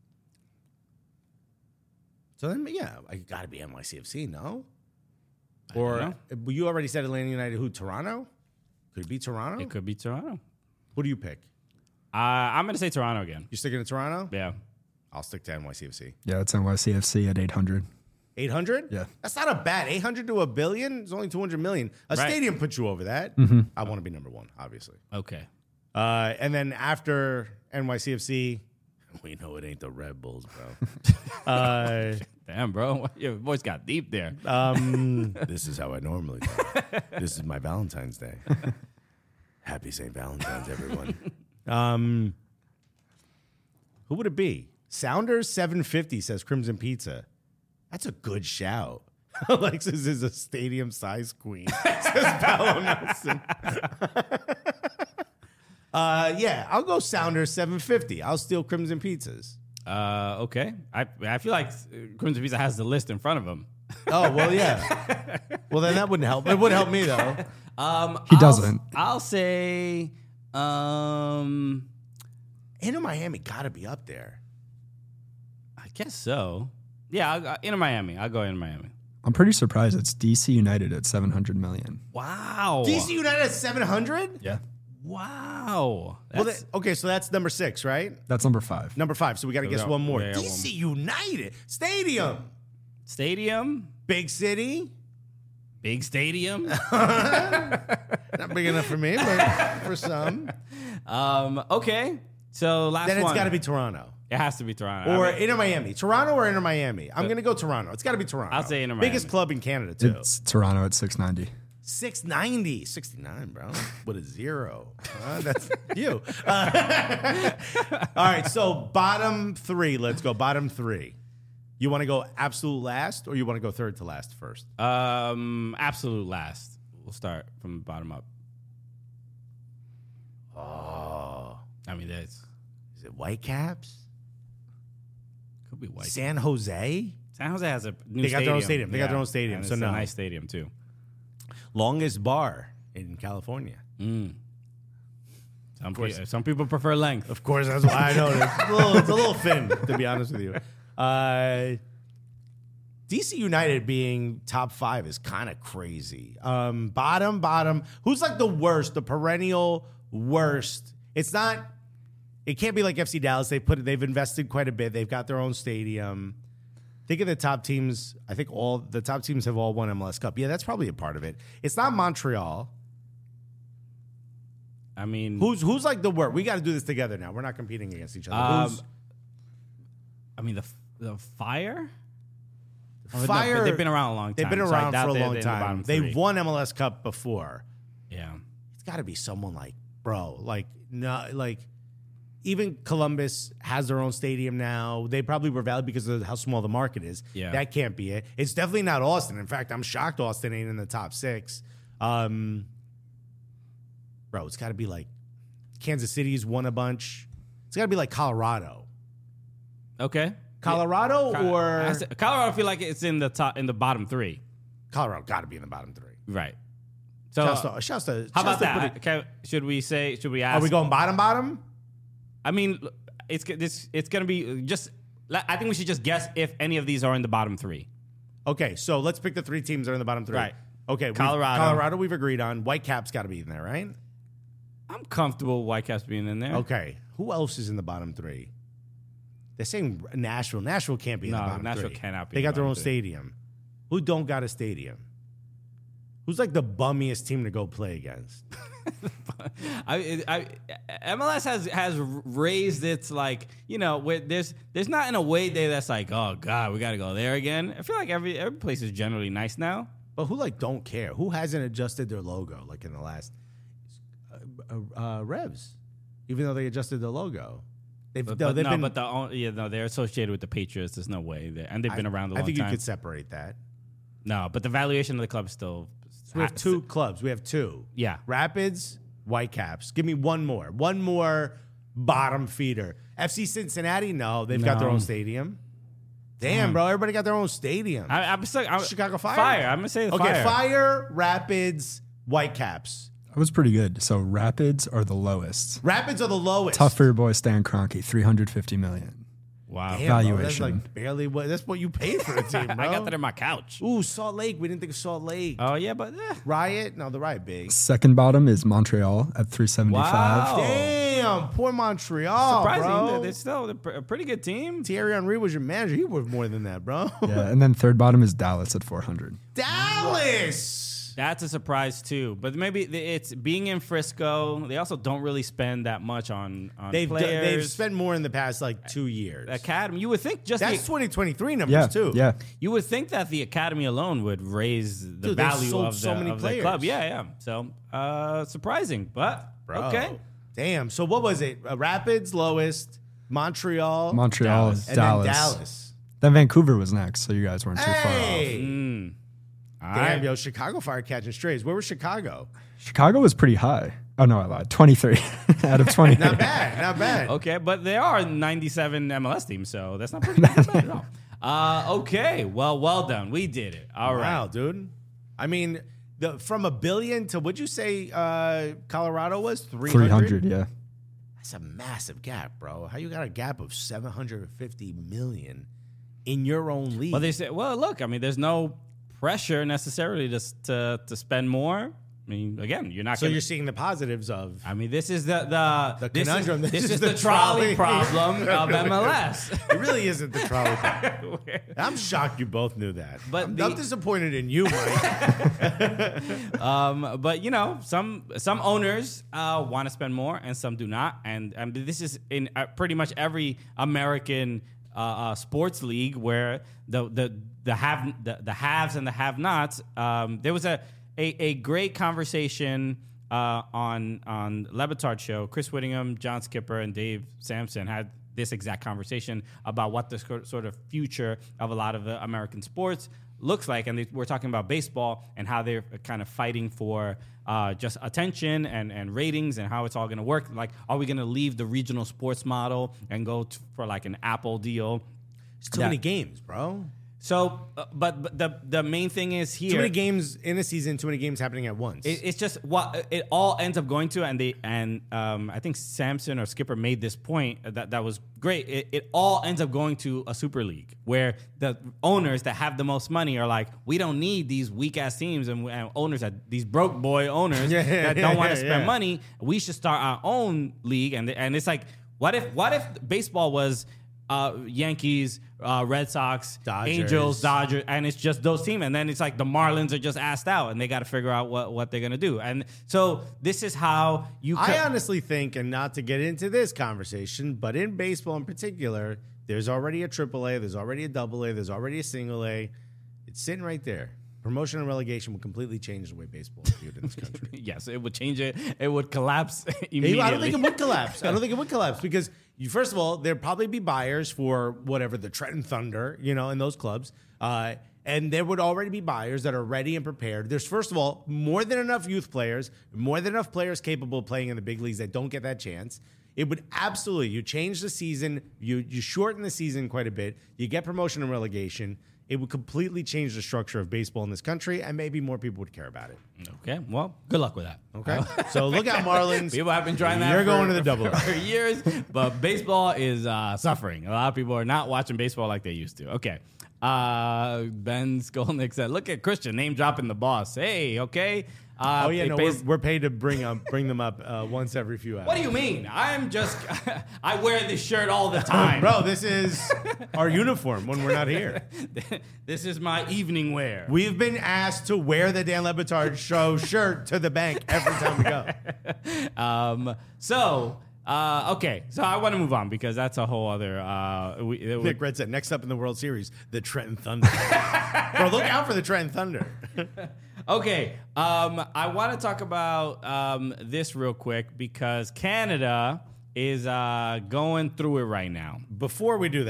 D: So then, yeah, I got to be NYCFC, no?
E: don't
D: Or
E: know.
D: you already said Atlanta United. Who? Toronto? Could it be Toronto?
E: It could be Toronto.
D: Who do you pick?
E: I'm going to say Toronto again.
D: You sticking to Toronto?
E: Yeah.
D: I'll stick to NYCFC.
G: Yeah, it's NYCFC at 800.
D: 800?
G: Yeah.
D: That's not a bad. 800 to $1 billion? It's only 200 million. A
E: Right.
D: stadium puts you over that. I want to be number 1, obviously.
E: Okay.
D: And then after NYCFC, we know it ain't the Red Bulls, bro.
E: Damn, bro. Your voice got deep there.
D: This is how I normally do. This is my Valentine's Day. Happy St. Valentine's, everyone. Who would it be? Sounders 750 says Crimson Pizza. That's a good shout. Alexis is a stadium-sized queen, says Paolo Nelson. Yeah, I'll go Sounders 750. I'll steal Crimson Pizzas.
E: Okay. I feel like Crimson Pizza has the list in front of him.
D: Oh, well, yeah. Well, then that wouldn't help. It would help me, though.
G: He doesn't.
E: I'll say
D: Inter Miami got to be up there.
E: I guess so. Yeah, Inter Miami. I'll go Inter Miami.
G: I'm pretty surprised it's DC United at 700 million.
E: Wow.
D: DC United at 700?
G: Yeah.
E: Wow.
D: Well,
E: That's-
D: okay, so that's number 6, right?
G: That's number 5.
D: Number 5. So we got to guess one more.
E: yeah,
D: DC United Stadium,
E: Stadium.
D: big city.
E: Big stadium.
D: Not big enough for me, but for some.
E: Okay. So last
D: Then it's
E: one.
D: got to be Toronto
E: It has to be Toronto.
D: or
E: I mean,
D: Inter Miami. Toronto or Inter Miami. I'm gonna go Toronto. It's got to be Toronto.
E: I'll say Inter
D: Biggest
E: Miami.
D: club in Canada too.
G: It's Toronto at 690.
D: 690, 69, bro, with a 0. That's you. All right, so bottom 3. Let's go bottom 3. You want to go absolute last, or you want to go third to last first?
E: absolute last. We'll start from the bottom up.
D: Oh,
E: I mean, that's
D: is it Whitecaps?
E: could be white.
D: San Jose?
E: San Jose has a new
D: They got their own
E: stadium.
D: stadium. They got their own stadium,
E: And
D: so
E: it's
D: no.
E: a nice stadium too.
D: Longest bar in California.
E: Some people prefer length.
D: Of course, that's why I know it's a little thin, to be honest with you. DC United being top 5 is kind of crazy. Bottom. Who's like the worst, the perennial worst? It's not. It can't be like FC Dallas. They've invested quite a bit. They've got their own stadium. Think of the top teams. I think all the top teams have all won MLS Cup. Yeah, that's probably a part of it. It's not Montreal.
E: I mean,
D: Who's like the worst? We got to do this together now. We're not competing against each other.
E: I mean the Fire. Oh, no,
D: Fire?
E: but they've been around a long time.
D: They've been
E: so I
D: around
E: doubt
D: for a
E: they're
D: long
E: in the bottom
D: time.
E: three.
D: They've won MLS Cup before.
E: Yeah.
D: It's got to be someone like, bro, like no, like even Columbus has their own stadium now. They probably were valued because of how small the market is.
E: Yeah.
D: That can't be it. It's definitely not Austin. In fact, I'm shocked Austin ain't in the top 6. Bro, it's got to be like Kansas City's won a bunch. It's got to be like Colorado.
E: Okay.
D: Colorado or
E: Colorado? I feel like it's in the bottom 3.
D: Colorado got to be in the bottom 3.
E: Right. So
D: Shouts to
E: how about
D: put
E: that?
D: it-
E: Okay, should we ask?
D: Are we going bottom?
E: I mean, it's gonna be just. I think we should just guess if any of these are in the bottom 3.
D: Okay, so let's pick the 3 teams that are in the bottom 3.
E: Right.
D: Okay,
E: Colorado.
D: we've agreed on. Whitecaps got to be in there, right?
E: I'm comfortable with Whitecaps being in there.
D: Okay. Who else is in the bottom 3? They're saying Nashville. Nashville can't be in the
E: No,
D: bottom 3.
E: Nashville cannot be
D: They
E: in
D: got
E: the
D: their own
E: bottom 3.
D: stadium. Who don't got a stadium? Who's like the bummiest team to go play against?
E: MLS has raised its like there's not in a way there that's like, oh god, we got to go there again. I feel like every place is generally nice now.
D: But who like don't care? Who hasn't adjusted their logo like in the last Revs? Even though they adjusted the logo.
E: They're associated with the Patriots. There's no way, and they've been around a long
D: I think
E: time.
D: you could separate that.
E: No, but the valuation of the club is still.
D: So we have 2 clubs. We have 2.
E: Yeah.
D: Rapids, Whitecaps. Give me one more. One more bottom feeder. FC Cincinnati, no. They've got their own stadium. Damn, bro. Everybody got their own stadium.
E: I'm
D: Chicago Fire?
E: Fire. I'm going to say the
D: Okay,
E: Fire.
D: Fire, Rapids, Whitecaps.
G: That was pretty good. So Rapids are the lowest.
D: Rapids are the lowest.
G: Tough for your boy Stan Kroenke, $350 million.
E: Wow.
D: Damn, bro, that's
G: valuation.
D: like barely what. That's what you paid for the team, bro.
E: I got that in my couch.
D: Ooh, Salt Lake. We didn't think of Salt Lake.
E: Oh, yeah, but
D: Riot? No, the Riot big.
G: Second bottom is Montreal at 375.
E: Wow.
D: Damn, poor Montreal,
E: surprising.
D: bro.
E: They're still a pretty good team.
D: Thierry Henry was your manager. He worth more than that, bro.
G: Yeah, and then third bottom is Dallas at 400.
D: Dallas.
E: That's a surprise too, but maybe it's being in Frisco. They also don't really spend that much on
D: They've
E: players.
D: spent more in the past like 2 years.
E: Academy. You would think just
D: That's
E: the,
D: 2023 numbers
G: Yeah,
D: too.
G: yeah.
E: you would think that the academy alone would raise the
D: Dude, they've
E: value
D: sold
E: of the,
D: so many
E: of the
D: players.
E: club. Yeah. So surprising, but
D: Bro.
E: okay.
D: Damn. So what was it? Rapids lowest, Montreal,
G: Montreal,
D: and
G: Dallas.
D: then Dallas.
G: Then Vancouver was next, so you guys weren't too far off.
D: Hey.
E: All
D: Damn,
E: right.
D: yo, Chicago Fire catching strays. Where was Chicago?
G: Chicago was pretty high. Oh, no, I lied. 23 out of 20.
D: Not bad. Not bad.
E: Okay, but they are 97 MLS teams, so that's not pretty bad at all. Okay, well done. We did it. All right.
D: Wow, dude. I mean, from $1 billion to what'd you say Colorado was?
G: 300, yeah.
D: That's a massive gap, bro. How you got a gap of $750 million in your own league?
E: Well, they say, well, look, I mean, there's no pressure necessarily to spend more. I mean, again, you're not.
D: so
E: gonna,
D: you're seeing the positives of.
E: I mean, this is the
D: The conundrum.
E: This is the trolley problem of MLS.
D: It really isn't the trolley. I'm shocked you both knew that.
E: But
D: I'm
E: the-
D: disappointed in you, Mike.
E: But you know, some owners want to spend more, and some do not. And this is in pretty much every American sports league where the haves and the have-nots. There was a great conversation on Le Batard show. Chris Whittingham, John Skipper, and Dave Sampson had this exact conversation about what the sort of future of a lot of the American sports looks like. And we're talking about baseball and how they're kind of fighting for just attention and ratings and how it's all going to work. Like, are we going to leave the regional sports model and go for like an Apple deal?
D: It's too many games, bro.
E: So, but the main thing is here.
D: Too many games in a season. Too many games happening at once.
E: It's just what it all ends up going to, and I think Sampson or Skipper made this point that was great. It all ends up going to a super league where the owners that have the most money are like, we don't need these weak ass teams and owners that these broke boy owners that don't want to spend money. We should start our own league, and it's like, what if baseball was Yankees, Red Sox,
D: Dodgers.
E: Angels, Dodgers, and it's just those teams. And then it's like the Marlins are just asked out, and they got to figure out what they're going to do. And so this is how you
D: I honestly think, and not to get into this conversation, but in baseball in particular, there's already a AAA, there's already a AA, there's already a single A. It's sitting right there. Promotion and relegation would completely change the way baseball is viewed in this country.
E: yes, it would change it. It would collapse immediately.
D: I don't think it would collapse. I don't think it would collapse because first of all, there'd probably be buyers for whatever the Trenton Thunder, in those clubs. And there would already be buyers that are ready and prepared. There's, first of all, more than enough youth players, more than enough players capable of playing in the big leagues that don't get that chance. It would absolutely, you change the season, you shorten the season quite a bit, you get promotion and relegation. It would completely change the structure of baseball in this country, and maybe more people would care about it.
E: Okay, well, good luck with that.
D: Okay, so look out, Marlins.
E: People have been trying that.
D: You're going to the double
E: for years, but baseball is suffering. A lot of people are not watching baseball like they used to. Okay. Ben Skolnick said, "Look at Christian name dropping the boss." Hey, okay.
D: We're paid to bring them up once every few hours.
E: What do you mean? I'm just I wear this shirt all the time,
D: bro. This is our uniform when we're not here.
E: This is my evening wear.
D: We've been asked to wear the Dan Le Batard Show shirt to the bank every time we go.
E: Okay, so I want to move on because that's a whole other.
D: Nick Red said, next up in the World Series, the Trenton Thunder. Bro, look out for the Trenton Thunder.
E: Okay, I want to talk about this real quick because Canada is going through it right now.
D: Before we do that,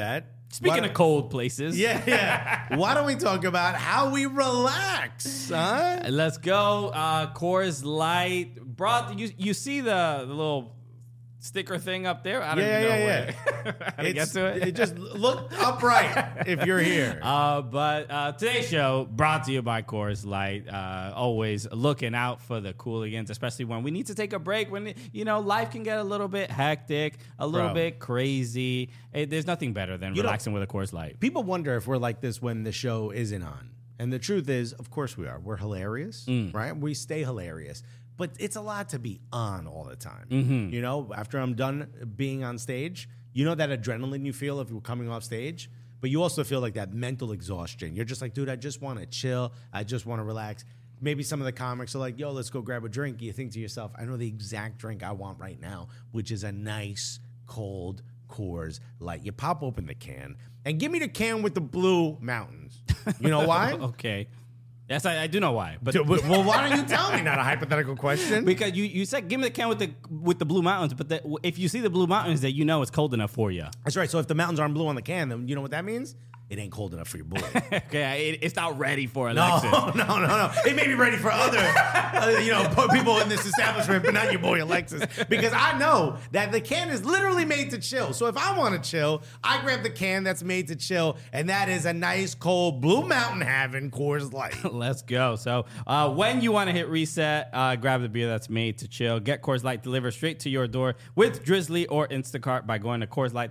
E: Speaking of cold places.
D: Yeah. Why don't we talk about how we relax, huh?
E: Let's go. Coors Light. You see the little sticker thing up there? I don't even know how to get to it.
D: It just look upright if you're here.
E: But today's show brought to you by Coors Light. Always looking out for the Cooligans, especially when we need to take a break. When life can get a little bit hectic, a little bit crazy. There's nothing better than relaxing with a Coors Light.
D: People wonder if we're like this when the show isn't on. And the truth is, of course we are. We're hilarious, right? We stay hilarious. But it's a lot to be on all the time. Mm-hmm. After I'm done being on stage, that adrenaline you feel if you're coming off stage, but you also feel like that mental exhaustion. You're just like, dude, I just want to chill. I just want to relax. Maybe some of the comics are like, yo, let's go grab a drink. You think to yourself, I know the exact drink I want right now, which is a nice, cold Coors Light. You pop open the can and give me the can with the blue mountains. You know why?
E: Okay. Yes, I do know why. But
D: well, why don't you tell me? Not a hypothetical question.
E: Because you said give me the can with the blue mountains, but if you see the blue mountains, that it's cold enough for you.
D: That's right. So if the mountains aren't blue on the can, then you know what that means? It ain't cold enough for your boy.
E: Okay, it's not ready for Alexis.
D: No. It may be ready for other, people in this establishment, but not your boy Alexis. Because I know that the can is literally made to chill. So if I want to chill, I grab the can that's made to chill, and that is a nice, cold Blue Mountain having Coors Light.
E: Let's go. So when you want to hit reset, grab the beer that's made to chill. Get Coors Light delivered straight to your door with Drizzly or Instacart by going to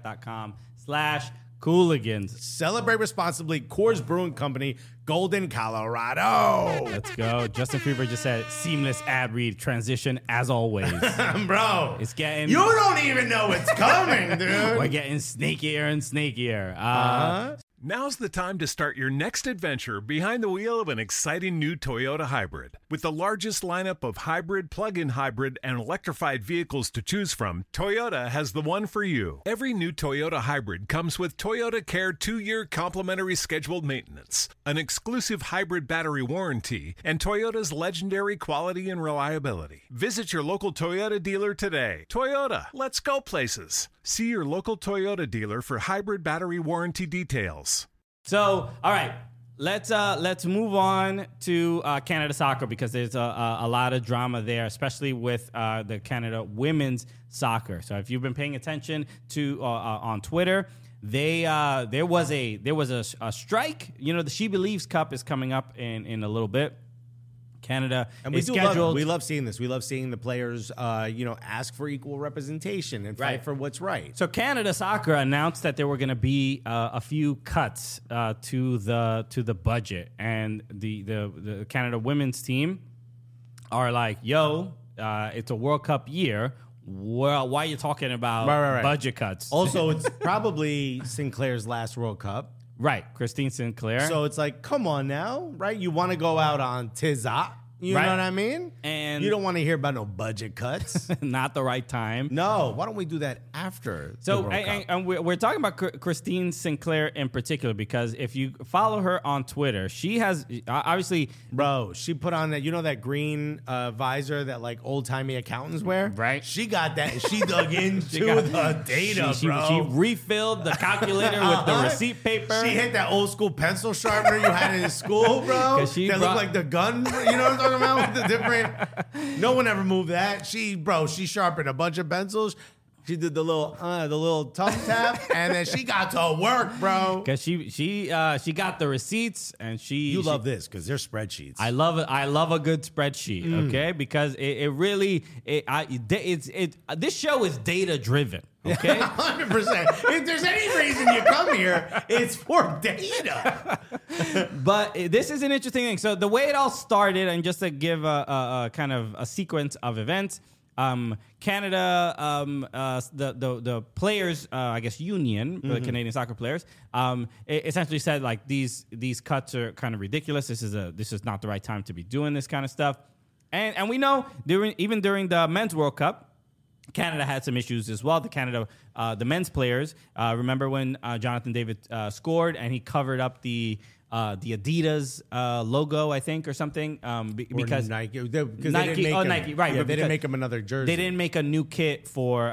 E: CoorsLight.com/Cooligans.
D: Celebrate responsibly. Coors Brewing Company, Golden, Colorado.
E: Let's go. Justin Freeberg just said seamless ad read transition as always.
D: Bro,
E: it's getting.
D: You don't even know it's coming, dude.
E: We're getting snakier and snakier.
F: Now's the time to start your next adventure behind the wheel of an exciting new Toyota hybrid. With the largest lineup of hybrid, plug-in hybrid, and electrified vehicles to choose from, Toyota has the one for you. Every new Toyota hybrid comes with Toyota Care 2-year complimentary scheduled maintenance, an exclusive hybrid battery warranty, and Toyota's legendary quality and reliability. Visit your local Toyota dealer today. Toyota, let's go places. See your local Toyota dealer for hybrid battery warranty details.
E: So, all right, let's move on to Canada soccer because there's a lot of drama there, especially with the Canada women's soccer. So, if you've been paying attention to on Twitter, there was a strike. The She Believes Cup is coming up in a little bit. Canada
D: and
E: is scheduled.
D: We love seeing this. We love seeing the players, ask for equal representation and fight for what's right.
E: So Canada Soccer announced that there were going to be a few cuts to the budget, and the Canada women's team are like, "Yo, it's a World Cup year. Well, why are you talking about budget cuts?"
D: Also, it's probably Sinclair's last World Cup.
E: Right, Christine Sinclair.
D: So it's like, come on now, right? You want to go out on Tizat, you know what I mean?
E: And
D: you don't want to hear about no budget cuts.
E: Not the right time.
D: No, why don't we do that after the World Cup?
E: And we're talking about Christine Sinclair in particular because if you follow her on Twitter, she has obviously...
D: Bro, she put on that green visor that like old-timey accountants wear?
E: Right.
D: She got that. She dug into the data, bro.
E: She refilled the calculator with the receipt paper.
D: She hit that old-school pencil sharpener you had in school, bro. That looked like the gun, you know what I'm talking about? With the different... No one ever moved that. She sharpened a bunch of pencils. She did the little tongue tap, and then she got to work, bro.
E: Because she got the receipts, and
D: you love this because they're spreadsheets.
E: I love it. I love a good spreadsheet. Okay, because it really this show is data driven. Okay,
D: 100%. If there's any reason you come here, it's for data.
E: But this is an interesting thing. So the way it all started, and just to give a kind of a sequence of events. Canada, the players, I guess union, the Canadian soccer players, essentially said like these cuts are kind of ridiculous. This is not the right time to be doing this kind of stuff, and we know during the Men's World Cup, Canada had some issues as well. The men's players, remember when Jonathan David scored and he covered up the Adidas logo, I think, or something. Because
D: Nike, because
E: Nike,
D: Nike,
E: right?
D: Yeah,
E: but
D: they didn't
E: because
D: make him another jersey.
E: They didn't make a new kit for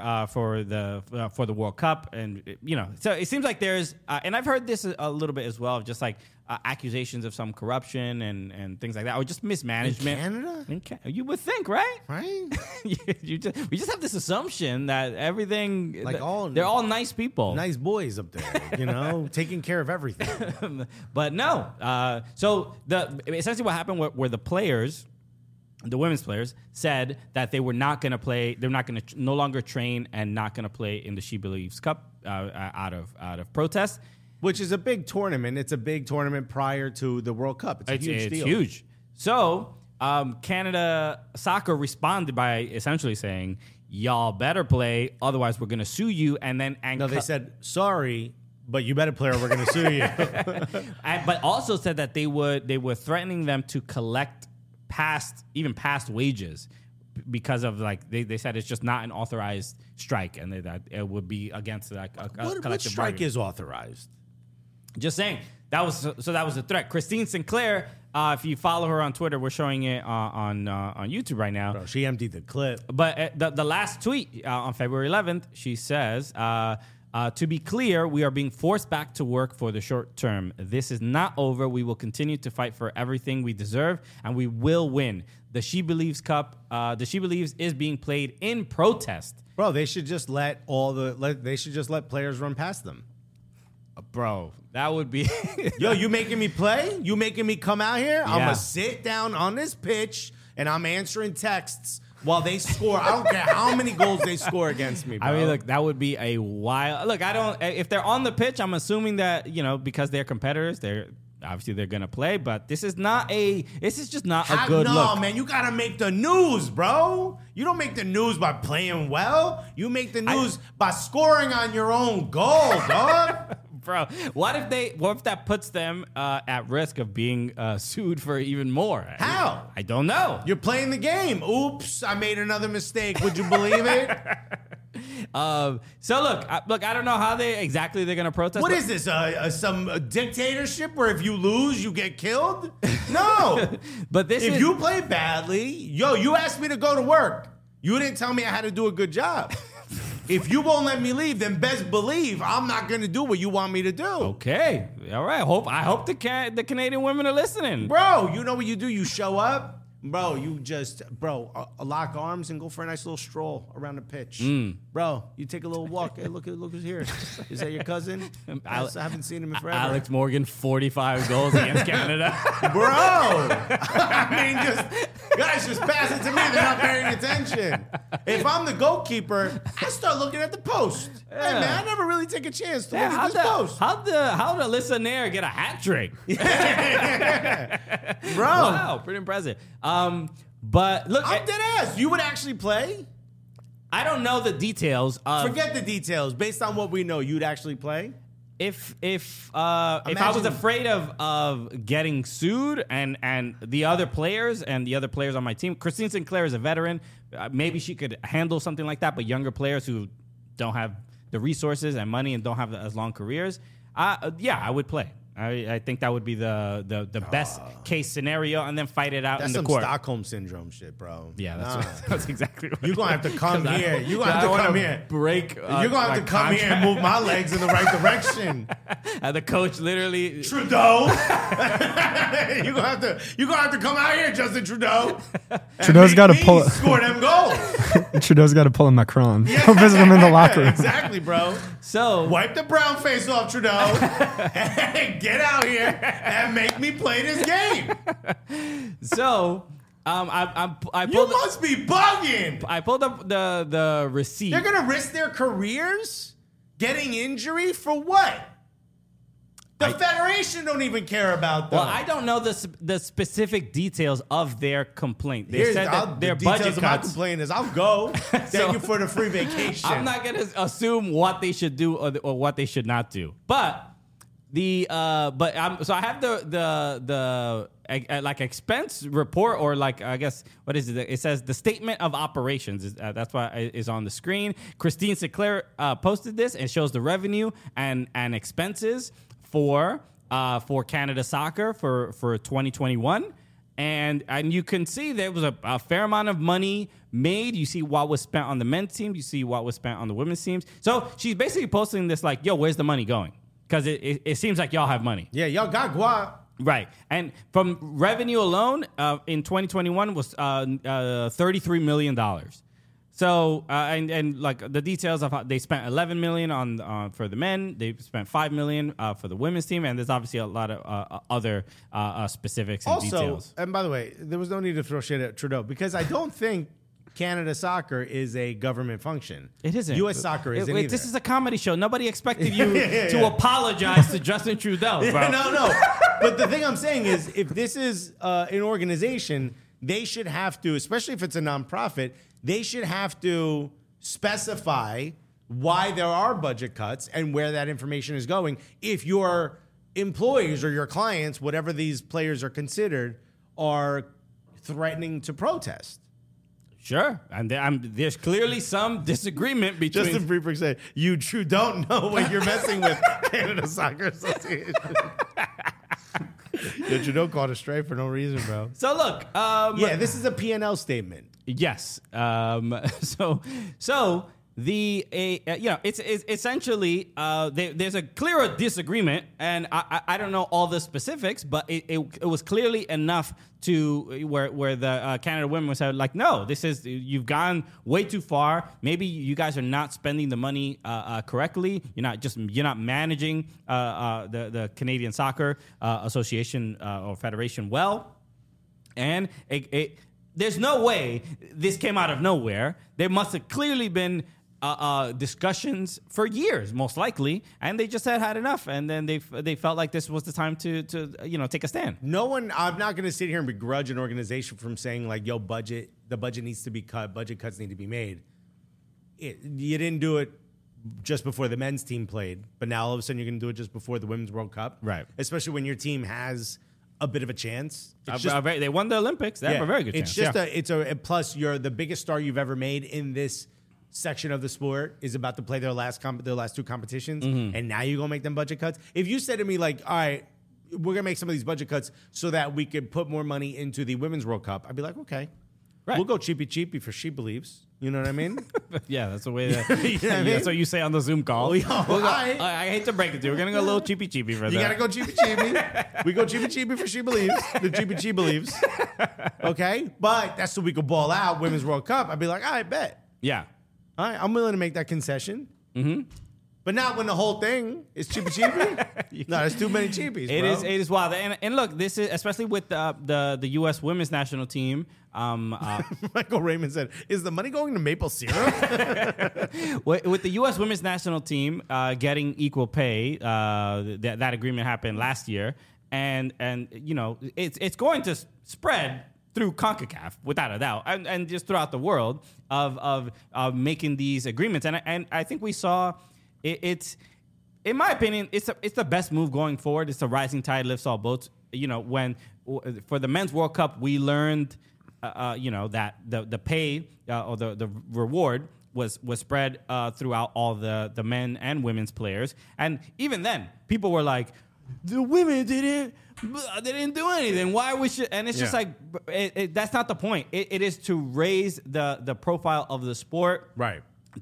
E: the World Cup, and so it seems like there's and I've heard this a little bit as well, just like accusations of some corruption and things like that, or just mismanagement.
D: In Canada?
E: You would think, right?
D: Right?
E: We just have this assumption that everything,
D: Like
E: they're all nice people.
D: Nice boys up there, taking care of everything.
E: But no. So essentially what happened were the players, the women's players, said that they were not going to play. They're not going to no longer train and not going to play in the She Believes Cup out of protest.
D: Which is a big tournament. It's a big tournament prior to the World Cup. It's a huge deal.
E: It's huge. So Canada Soccer responded by essentially saying, y'all better play, otherwise we're going to sue you. And
D: they said, sorry, but you better play or we're going to sue you.
E: But also said that they were threatening them to collect past wages because of they said it's just not an authorized strike, and that it would be against a collective
D: what strike
E: bargaining.
D: is authorized?
E: Just saying. That was a threat. Christine Sinclair, if you follow her on Twitter, we're showing it on YouTube right now.
D: Bro, she emptied the clip.
E: But the last tweet on February 11th, she says, to be clear, we are being forced back to work for the short term. This is not over. We will continue to fight for everything we deserve, and we will win. The She Believes Cup, the She Believes is being played in protest.
D: Bro, they should just let players run past them.
E: Bro, that would be...
D: Yo, you making me play? You making me come out here? I'm going to sit down on this pitch, and I'm answering texts while they score. I don't care how many goals they score against me, bro.
E: I mean, look, that would be a wild... Look, if they're on the pitch, I'm assuming that, because they're competitors, they're going to play, but this is just not a good look.
D: No, man, you got to make the news, bro. You don't make the news by playing well. You make the news by scoring on your own goal, dog.
E: Bro, what if that puts them at risk of being sued for even more?
D: How?
E: I don't know.
D: You're playing the game. Oops, I made another mistake. Would you believe it?
E: So look, I don't know how they're going to protest.
D: What is this? Some dictatorship where if you lose, you get killed? No.
E: But
D: if you play badly, you asked me to go to work. You didn't tell me I had to do a good job. If you won't let me leave, then best believe I'm not going to do what you want me to do.
E: Okay. All right. I hope the Canadian women are listening.
D: Bro, you know what you do? You show up. Bro, lock arms and go for a nice little stroll around the pitch. Bro, you take a little walk. Hey, look who's here. Is that your cousin? I haven't seen him in forever.
E: Alex Morgan, 45 goals against Canada.
D: Bro, I mean, guys just pass it to me. They're not paying attention. If I'm the goalkeeper, I start looking at the post. Yeah. Hey, man, I never really take a chance to look at this post.
E: How'd Alyssa Nair get a hat trick?
D: Bro.
E: Wow, pretty impressive. But look,
D: I'm dead ass. You would actually play?
E: I don't know the details.
D: Forget the details. Based on what we know, you'd actually play?
E: If I was afraid of getting sued and the other players on my team, Christine Sinclair is a veteran. Maybe she could handle something like that. But younger players who don't have the resources and money and don't have as long careers, I would play. I think that would be the best case scenario, and then fight it out in the court.
D: That's some Stockholm syndrome shit, bro.
E: Yeah, that's exactly what
D: you're going to have to come here. You're going to have to come here.
E: You're
D: going to have to come here and move my legs in the right direction.
E: The coach literally...
D: Trudeau! You're going to have to come out here, Justin Trudeau.
G: Trudeau's got to pull...
D: score them goals.
G: Trudeau's got to pull a Macron. Go visit him in the locker room.
D: Exactly, bro.
E: So...
D: Wipe the brown face off, Trudeau. Get out here and make me play this game.
E: So,
D: you must be bugging.
E: I pulled up the receipt.
D: They're gonna risk their careers getting injury for what? The federation don't even care about them.
E: Well, I don't know the specific details of their complaint. They said that their budget
D: cuts.
E: My
D: complaint is I'll go. Thank you for the free vacation.
E: I'm not gonna assume what they should do or what they should not do, but. So I have the expense report, or I guess what is it? It says the statement of operations. That's why is on the screen. Christine Sinclair posted this and shows the revenue and expenses for for Canada Soccer for 2021. And you can see there was a fair amount of money made. You see what was spent on the men's team. You see what was spent on the women's teams. So she's basically posting this like, yo, where's the money going? Because it seems like y'all have money.
D: Yeah, y'all got guap.
E: Right. And from revenue alone in 2021 was $33 million. So and like the details of how they spent $11 million on for the men, they spent $5 million for the women's team, and there's obviously a lot of other specifics and
D: Also,
E: details.
D: and by the way, there was no need to throw shit at Trudeau because I don't think Canada Soccer is a government function.
E: It isn't.
D: U.S. Soccer isn't either.
E: This is a comedy show. Nobody expected you to apologize to Justin Trudeau, bro.
D: No. But the thing I'm saying is, if this is an organization, they should have to, especially if it's a nonprofit, they should have to specify why there are budget cuts and where that information is going. If your employees or your clients, whatever these players are considered, are threatening to protest.
E: Sure. And there's clearly some disagreement between...
D: Justin Freeberg said, you true don't know what you're messing with, Canada Soccer Association. Yo, Trudeau caught a stray for no reason, bro.
E: So look...
D: yeah, this is a P&L statement.
E: Yes. So it's essentially there's a clear disagreement, and I don't know all the specifics, but it was clearly enough to where the Canada women was like, no, you've gone way too far. Maybe you guys are not spending the money correctly. You're not managing the Canadian Soccer Association or Federation well, and there's no way this came out of nowhere. There must have clearly been discussions for years, most likely, and they just had enough, and then they felt like this was the time to take a stand.
D: I'm not going to sit here and begrudge an organization from saying like, yo, the budget needs to be cut, budget cuts need to be made. You didn't do it just before the men's team played, but now all of a sudden you're going to do it just before the Women's World Cup.
E: Right.
D: Especially when your team has a bit of a chance.
E: They won the Olympics. They have a very good chance.
D: It's just plus you're the biggest star you've ever made in this section of the sport is about to play their last two competitions, and now you're gonna make them budget cuts. If you said to me like, all right, we're gonna make some of these budget cuts so that we could put more money into the Women's World Cup, I'd be like, okay,
E: right.
D: We'll go cheapy for She Believes. You know what I mean?
E: Yeah, that's the way that
D: You know what I mean?
E: that's what you say on the Zoom call. I hate to break it to you. We're gonna go a little cheapy for that.
D: You gotta go cheapy. We go cheapy for She Believes. The cheapy believes. Okay, but that's so we could ball out Women's World Cup. I'd be like, I bet.
E: Yeah.
D: All right, I'm willing to make that concession. Mm-hmm. But not when the whole thing is cheapy. No, there's too many cheapies, bro.
E: It is wild. And look, this is especially with the U.S. women's national team.
D: Michael Raymond said, "Is the money going to maple syrup?"
E: with the U.S. women's national team getting equal pay, that agreement happened last year, and it's going to spread through CONCACAF, without a doubt, and just throughout the world of making these agreements. And I think we saw it's, in my opinion, it's the best move going forward. It's the rising tide lifts all boats. When for the Men's World Cup, we learned, that the pay or the reward was spread throughout all the men and women's players. And even then, people were like, the women didn't do anything. Why we should? And it's just like that's not the point. It is to raise the profile of the sport,
D: right?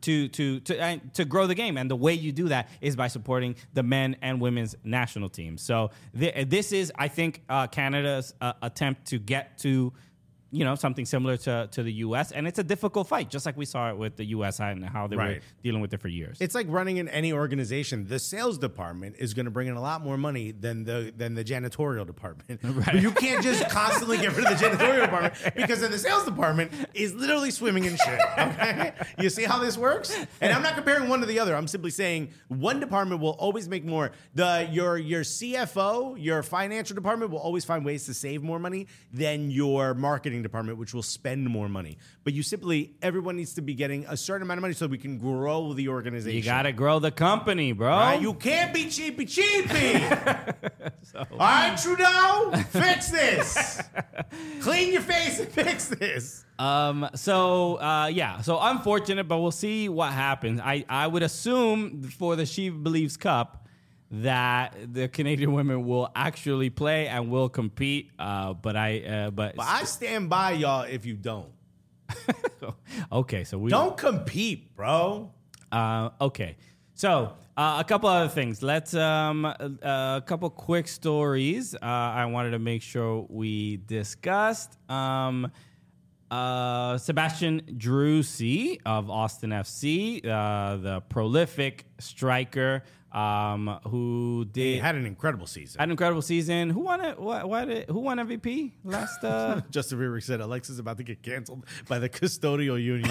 E: To grow the game, and the way you do that is by supporting the men and women's national teams. So this is, I think, Canada's attempt to get to something similar to the U.S., and it's a difficult fight, just like we saw it with the U.S. and how they were dealing with it for years.
D: It's like running in any organization. The sales department is going to bring in a lot more money than the janitorial department. Right. But you can't just constantly get rid of the janitorial department, because then the sales department is literally swimming in shit. Okay? You see how this works? And I'm not comparing one to the other. I'm simply saying one department will always make more. Your CFO, your financial department, will always find ways to save more money than your marketing department, which will spend more money. But everyone needs to be getting a certain amount of money so we can grow the organization.
E: You got to grow the company, bro.
D: Right? You can't be cheapy. All right, Trudeau, fix this. Clean your face and fix this.
E: So unfortunate, but we'll see what happens. I would assume for the She Believes Cup that the Canadian women will actually play and will compete. But
D: I stand by y'all if you don't.
E: Okay, so we
D: Don't compete, bro.
E: Okay, so a couple other things. Let's a couple quick stories. I wanted to make sure we discussed. Sebastian Driussi of Austin FC, the prolific striker, who
D: He had an incredible season.
E: had an incredible season. Who won it? Who won MVP last?
D: Justin Bieber said Alexa's about to get canceled by the custodial union.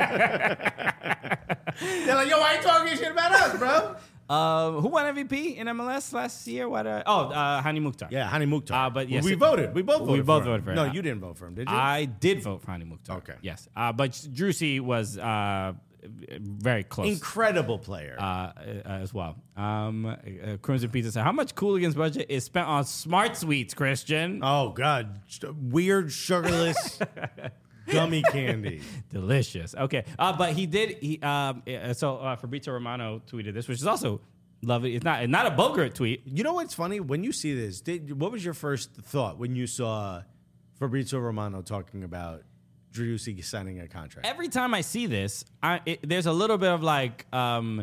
D: They're like, yo, why you talking shit about us, bro?
E: Who won MVP in MLS last year? Hani Mukhtar.
D: Yeah, Hani Mukhtar.
E: But yes,
D: we voted. We both voted.
E: both
D: for him.
E: voted for him.
D: No, you didn't vote for him, did you?
E: I did vote for Hani Mukhtar.
D: Okay.
E: Yes. But Driussi was very close.
D: Incredible player.
E: As well. Crimson Pizza said, how much Cooligans budget is spent on smart sweets, Christian?
D: Oh God, weird sugarless gummy candy.
E: Delicious. Okay. But he did. Fabrizio Romano tweeted this, which is also lovely. It's not a Bogart tweet.
D: You know what's funny? When you see this, what was your first thought when you saw Fabrizio Romano talking about Driussi signing a contract?
E: Every time I see this, there's a little bit of like, I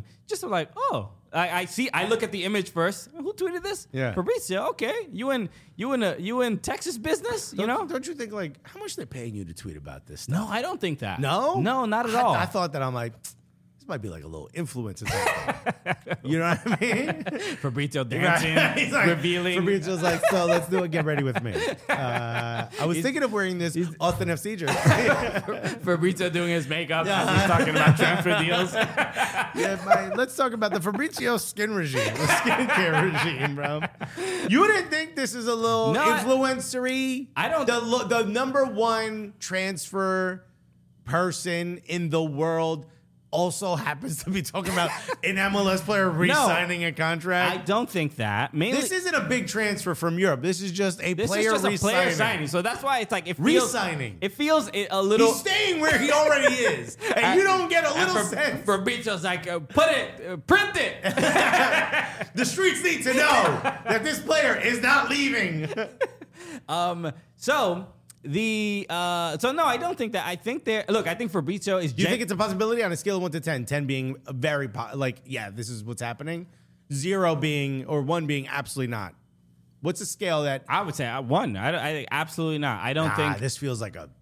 E: look at the image first. Who tweeted this?
D: Yeah.
E: Fabrizio. Okay. You in Texas business?
D: Don't you think like how much they're paying you to tweet about this stuff?
E: No, I don't think that.
D: No?
E: No, not at all.
D: I thought that. I'm like, this might be like a little influencer thing. You know what I mean?
E: Fabrizio dancing,
D: He's like,
E: revealing.
D: Fabrizio's like, so let's do it. Get ready with me. I was thinking of wearing this Austin FC jersey.
E: Fabrizio doing his makeup as he's talking about transfer deals.
D: Let's talk about the Fabrizio skin regime, the skincare regime, bro. You didn't think this is a little influencery?
E: I don't.
D: The number one transfer person in the world also happens to be talking about an MLS player re-signing a contract.
E: I don't think that. Mainly,
D: this isn't a big transfer from Europe. This is just a player
E: signing. So that's why it's like it feels
D: re-signing.
E: It feels a little.
D: He's staying where he already is, and you don't get a little sense.
E: Fabrizio's like, print it.
D: The streets need to know that this player is not leaving.
E: No, I don't think that. I think I think Fabrizio is.
D: Do you think it's a possibility on a scale of 1 to 10? 10 being a very this is what's happening. 0 being or 1 being absolutely not. What's the scale that
E: I would say 1? I think absolutely not. I don't think
D: this feels like a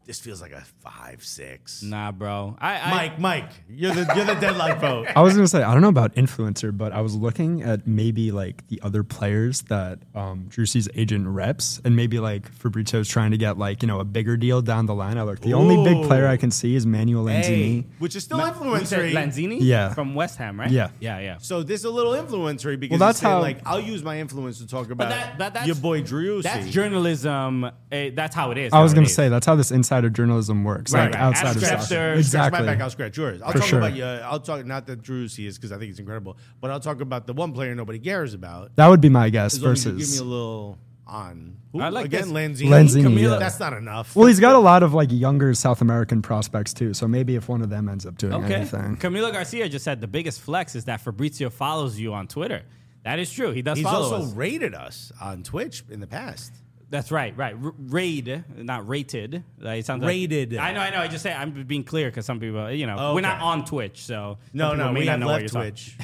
D: 5, 6.
E: Nah, bro.
D: Mike, you're the deadline vote.
G: I was gonna say I don't know about influencer, but I was looking at maybe like the other players that Driussi's agent reps, and maybe like Fabrizio's trying to get a bigger deal down the line. I look. The only big player I can see is Manuel Lanzini,
D: which is still influencery.
E: Lanzini,
G: yeah,
E: from West Ham, right?
G: Yeah.
D: So this is a little influencery because
G: that's how
D: I'll use my influence to talk about
E: that's,
D: your boy Driussi.
E: That's journalism. That's how it is.
G: I was gonna say that's how this insider journalism works.
E: Right.
G: Outside of
E: Ask
G: soccer.
E: Scrapster.
G: Exactly.
D: My back, I'll scratch yours. I'll
G: For
D: talk
G: sure.
D: about I'll talk not that Driussi is because I think he's incredible, but I'll talk about the one player nobody cares about.
G: That would be my guess.
D: As long as you give me
G: Versus,
D: a little on.
E: I like
D: again,
E: this.
G: Lanzini, yeah.
D: That's not enough.
G: well, he's got a lot of younger South American prospects too. So maybe if one of them ends up doing anything,
E: Camilo Garcia just said the biggest flex is that Fabrizio follows you on Twitter. That is true. He does
D: He's
E: follow
D: also
E: us.
D: rated us on Twitch in the past.
E: That's right. Raid, not rated. It sounds
D: Rated.
E: Like, I know. I just say I'm being clear because some people, we're not on Twitch, so some people may
D: we
E: not
D: have
E: know
D: left
E: what you're
D: Twitch.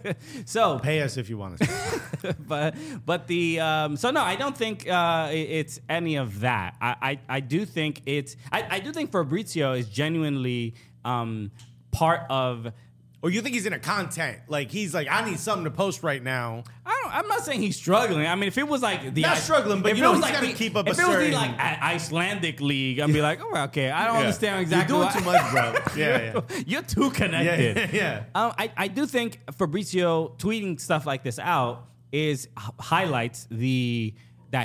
E: So
D: Pay us if you want us.
E: but the no, I don't think it's any of that. I do think I do think Fabrizio is genuinely part of.
D: Or you think he's in a content? He's like, I need something to post right now.
E: I'm not saying he's struggling. I mean, if it was like the
D: Not struggling, but
E: if
D: you
E: it
D: know
E: was
D: he's gotta
E: the-
D: keep up
E: if
D: a
E: it was the
D: certain-
E: Icelandic league, I'd be like, oh, okay, I don't understand exactly.
D: You're doing too much, bro. Yeah.
E: You're too connected.
D: Yeah.
E: I do think Fabrizio tweeting stuff like this out highlights that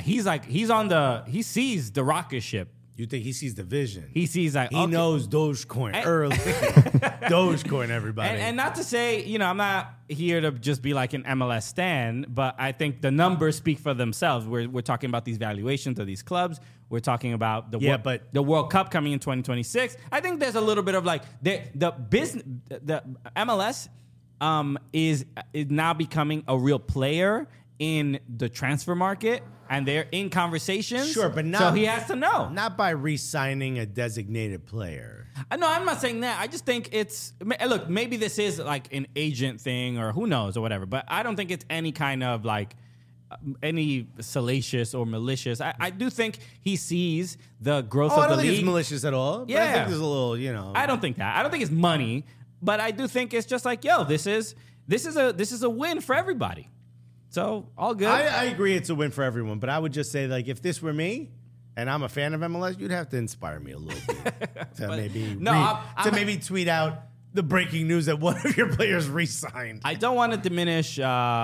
E: he sees the rocket ship.
D: You think he sees the vision?
E: He sees like
D: He knows Dogecoin early. Dogecoin, everybody.
E: And not to say, I'm not here to just be like an MLS stan, but I think the numbers speak for themselves. We're talking about these valuations of these clubs. We're talking about the World Cup coming in 2026. I think there's a little bit of the MLS is now becoming a real player in the transfer market, and they're in conversations.
D: Sure, but not,
E: so he has to know.
D: Not by re-signing a designated player.
E: No, I'm not saying that. I just think look, maybe this is like an agent thing or who knows or whatever, but I don't think it's any kind of like any salacious or malicious. I do think he sees the growth of
D: I
E: the
D: don't
E: league.
D: think it's malicious at all. But I think there's a little,
E: I don't think that. I don't think it's money, but I do think it's just like, yo, this is a win for everybody. So all good.
D: I agree it's a win for everyone, but I would just say, like, if this were me and I'm a fan of MLS, you'd have to inspire me a little bit to maybe tweet out the breaking news that one of your players re-signed.
E: I don't want to diminish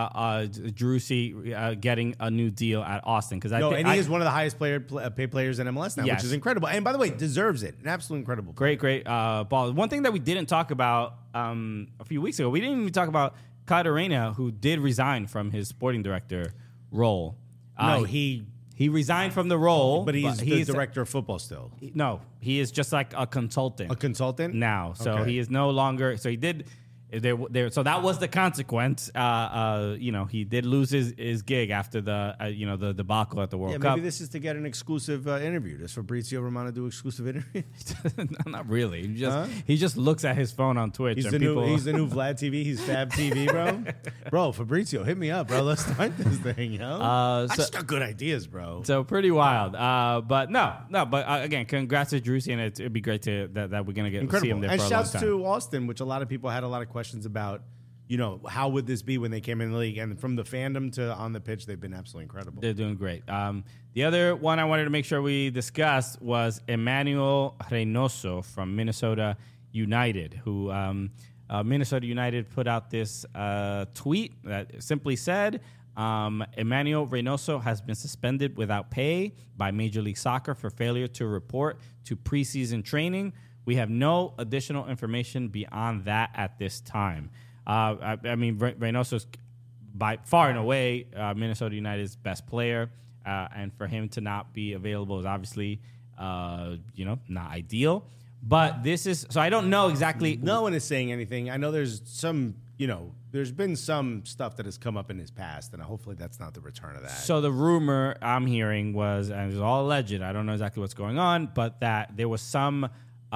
E: Driussi getting a new deal at Austin because
D: he is one of the highest paid players in MLS now,
E: Yes.
D: which is incredible. And by the way, deserves it. An absolutely incredible.
E: Great ball. One thing that we didn't talk about a few weeks ago, we didn't even talk about Kyle Reyna, who did resign from his sporting director role. He resigned from the role,
D: but he's the director of football still.
E: No, he is just like a consultant.
D: A consultant
E: now, so
D: Okay.
E: he is no longer. So he did. So that was the consequence. He did lose his gig after the debacle at the World Cup.
D: Maybe this is to get an exclusive interview. Does Fabrizio Romano do exclusive interviews?
E: Not really. He just looks at his phone on Twitch.
D: He's the new Vlad TV. He's Fab TV, bro. Bro, Fabrizio, hit me up, bro. Let's start this thing, yo. I just got good ideas, bro.
E: So pretty wild. But again, congrats to Driussi, and it'd be great that we're gonna get to see him there
D: and
E: for a long
D: shouts
E: time.
D: to Austin, which a lot of people had a lot of questions about. How would this be when they came in the league? And from the fandom to on the pitch, they've been absolutely incredible.
E: They're doing great. The other one I wanted to make sure we discussed was Emmanuel Reynoso from Minnesota United, who Minnesota United put out this tweet that simply said, Emmanuel Reynoso has been suspended without pay by Major League Soccer for failure to report to preseason training. We have no additional information beyond that at this time. Reynoso's by far and away Minnesota United's best player, and for him to not be available is obviously, not ideal. But this is so I don't know exactly.
D: No one is saying anything. I know there's some, there's been some stuff that has come up in his past, and hopefully that's not the return of that.
E: So the rumor I'm hearing was, and it was all alleged, I don't know exactly what's going on, but that there was some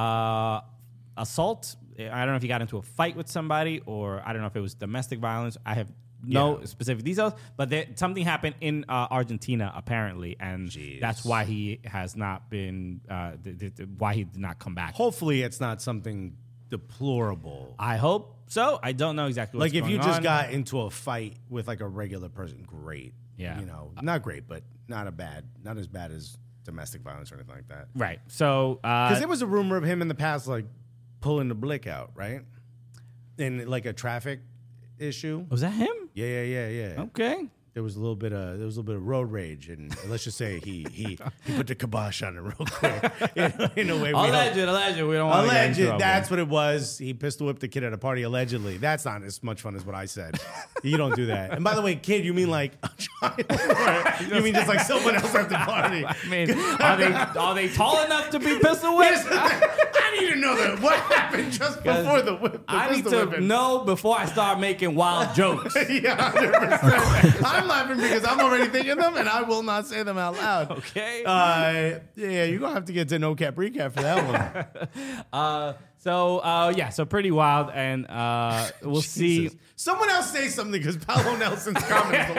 E: assault. I don't know if he got into a fight with somebody, or I don't know if it was domestic violence. I have no specific details, but something happened in Argentina apparently, and that's why he has not been. Why he did not come back.
D: Hopefully, it's not something deplorable.
E: I hope so. I don't know exactly what's
D: like if
E: going
D: you just
E: on.
D: got into a fight with like a regular person, great.
E: Yeah.
D: Not great, but not as bad as domestic violence or anything like that.
E: Right. So
D: because there was a rumor of him in the past, like pulling the blick out, right? In like a traffic issue.
E: Was that him?
D: Yeah.
E: Okay.
D: There was a little bit of road rage, and let's just say he put the kibosh on it real quick. In a way,
E: Alleged. We don't want to get into trouble.
D: That's what it was. He pistol whipped the kid at a party. Allegedly, that's not as much fun as what I said. You don't do that. And by the way, kid, you mean like a child? Or you mean just like someone else at the party?
E: I mean, are they tall enough to be pistol whipped?
D: I need to know that. What happened just before the whip?
E: I need to know before I start making wild jokes.
D: Yeah, 100%. I'm laughing because I'm already thinking them, and I will not say them out loud.
E: Okay.
D: You're gonna have to get to no cap recap for that one.
E: So pretty wild, and we'll see.
D: Someone else say something because Paolo Nelson's comments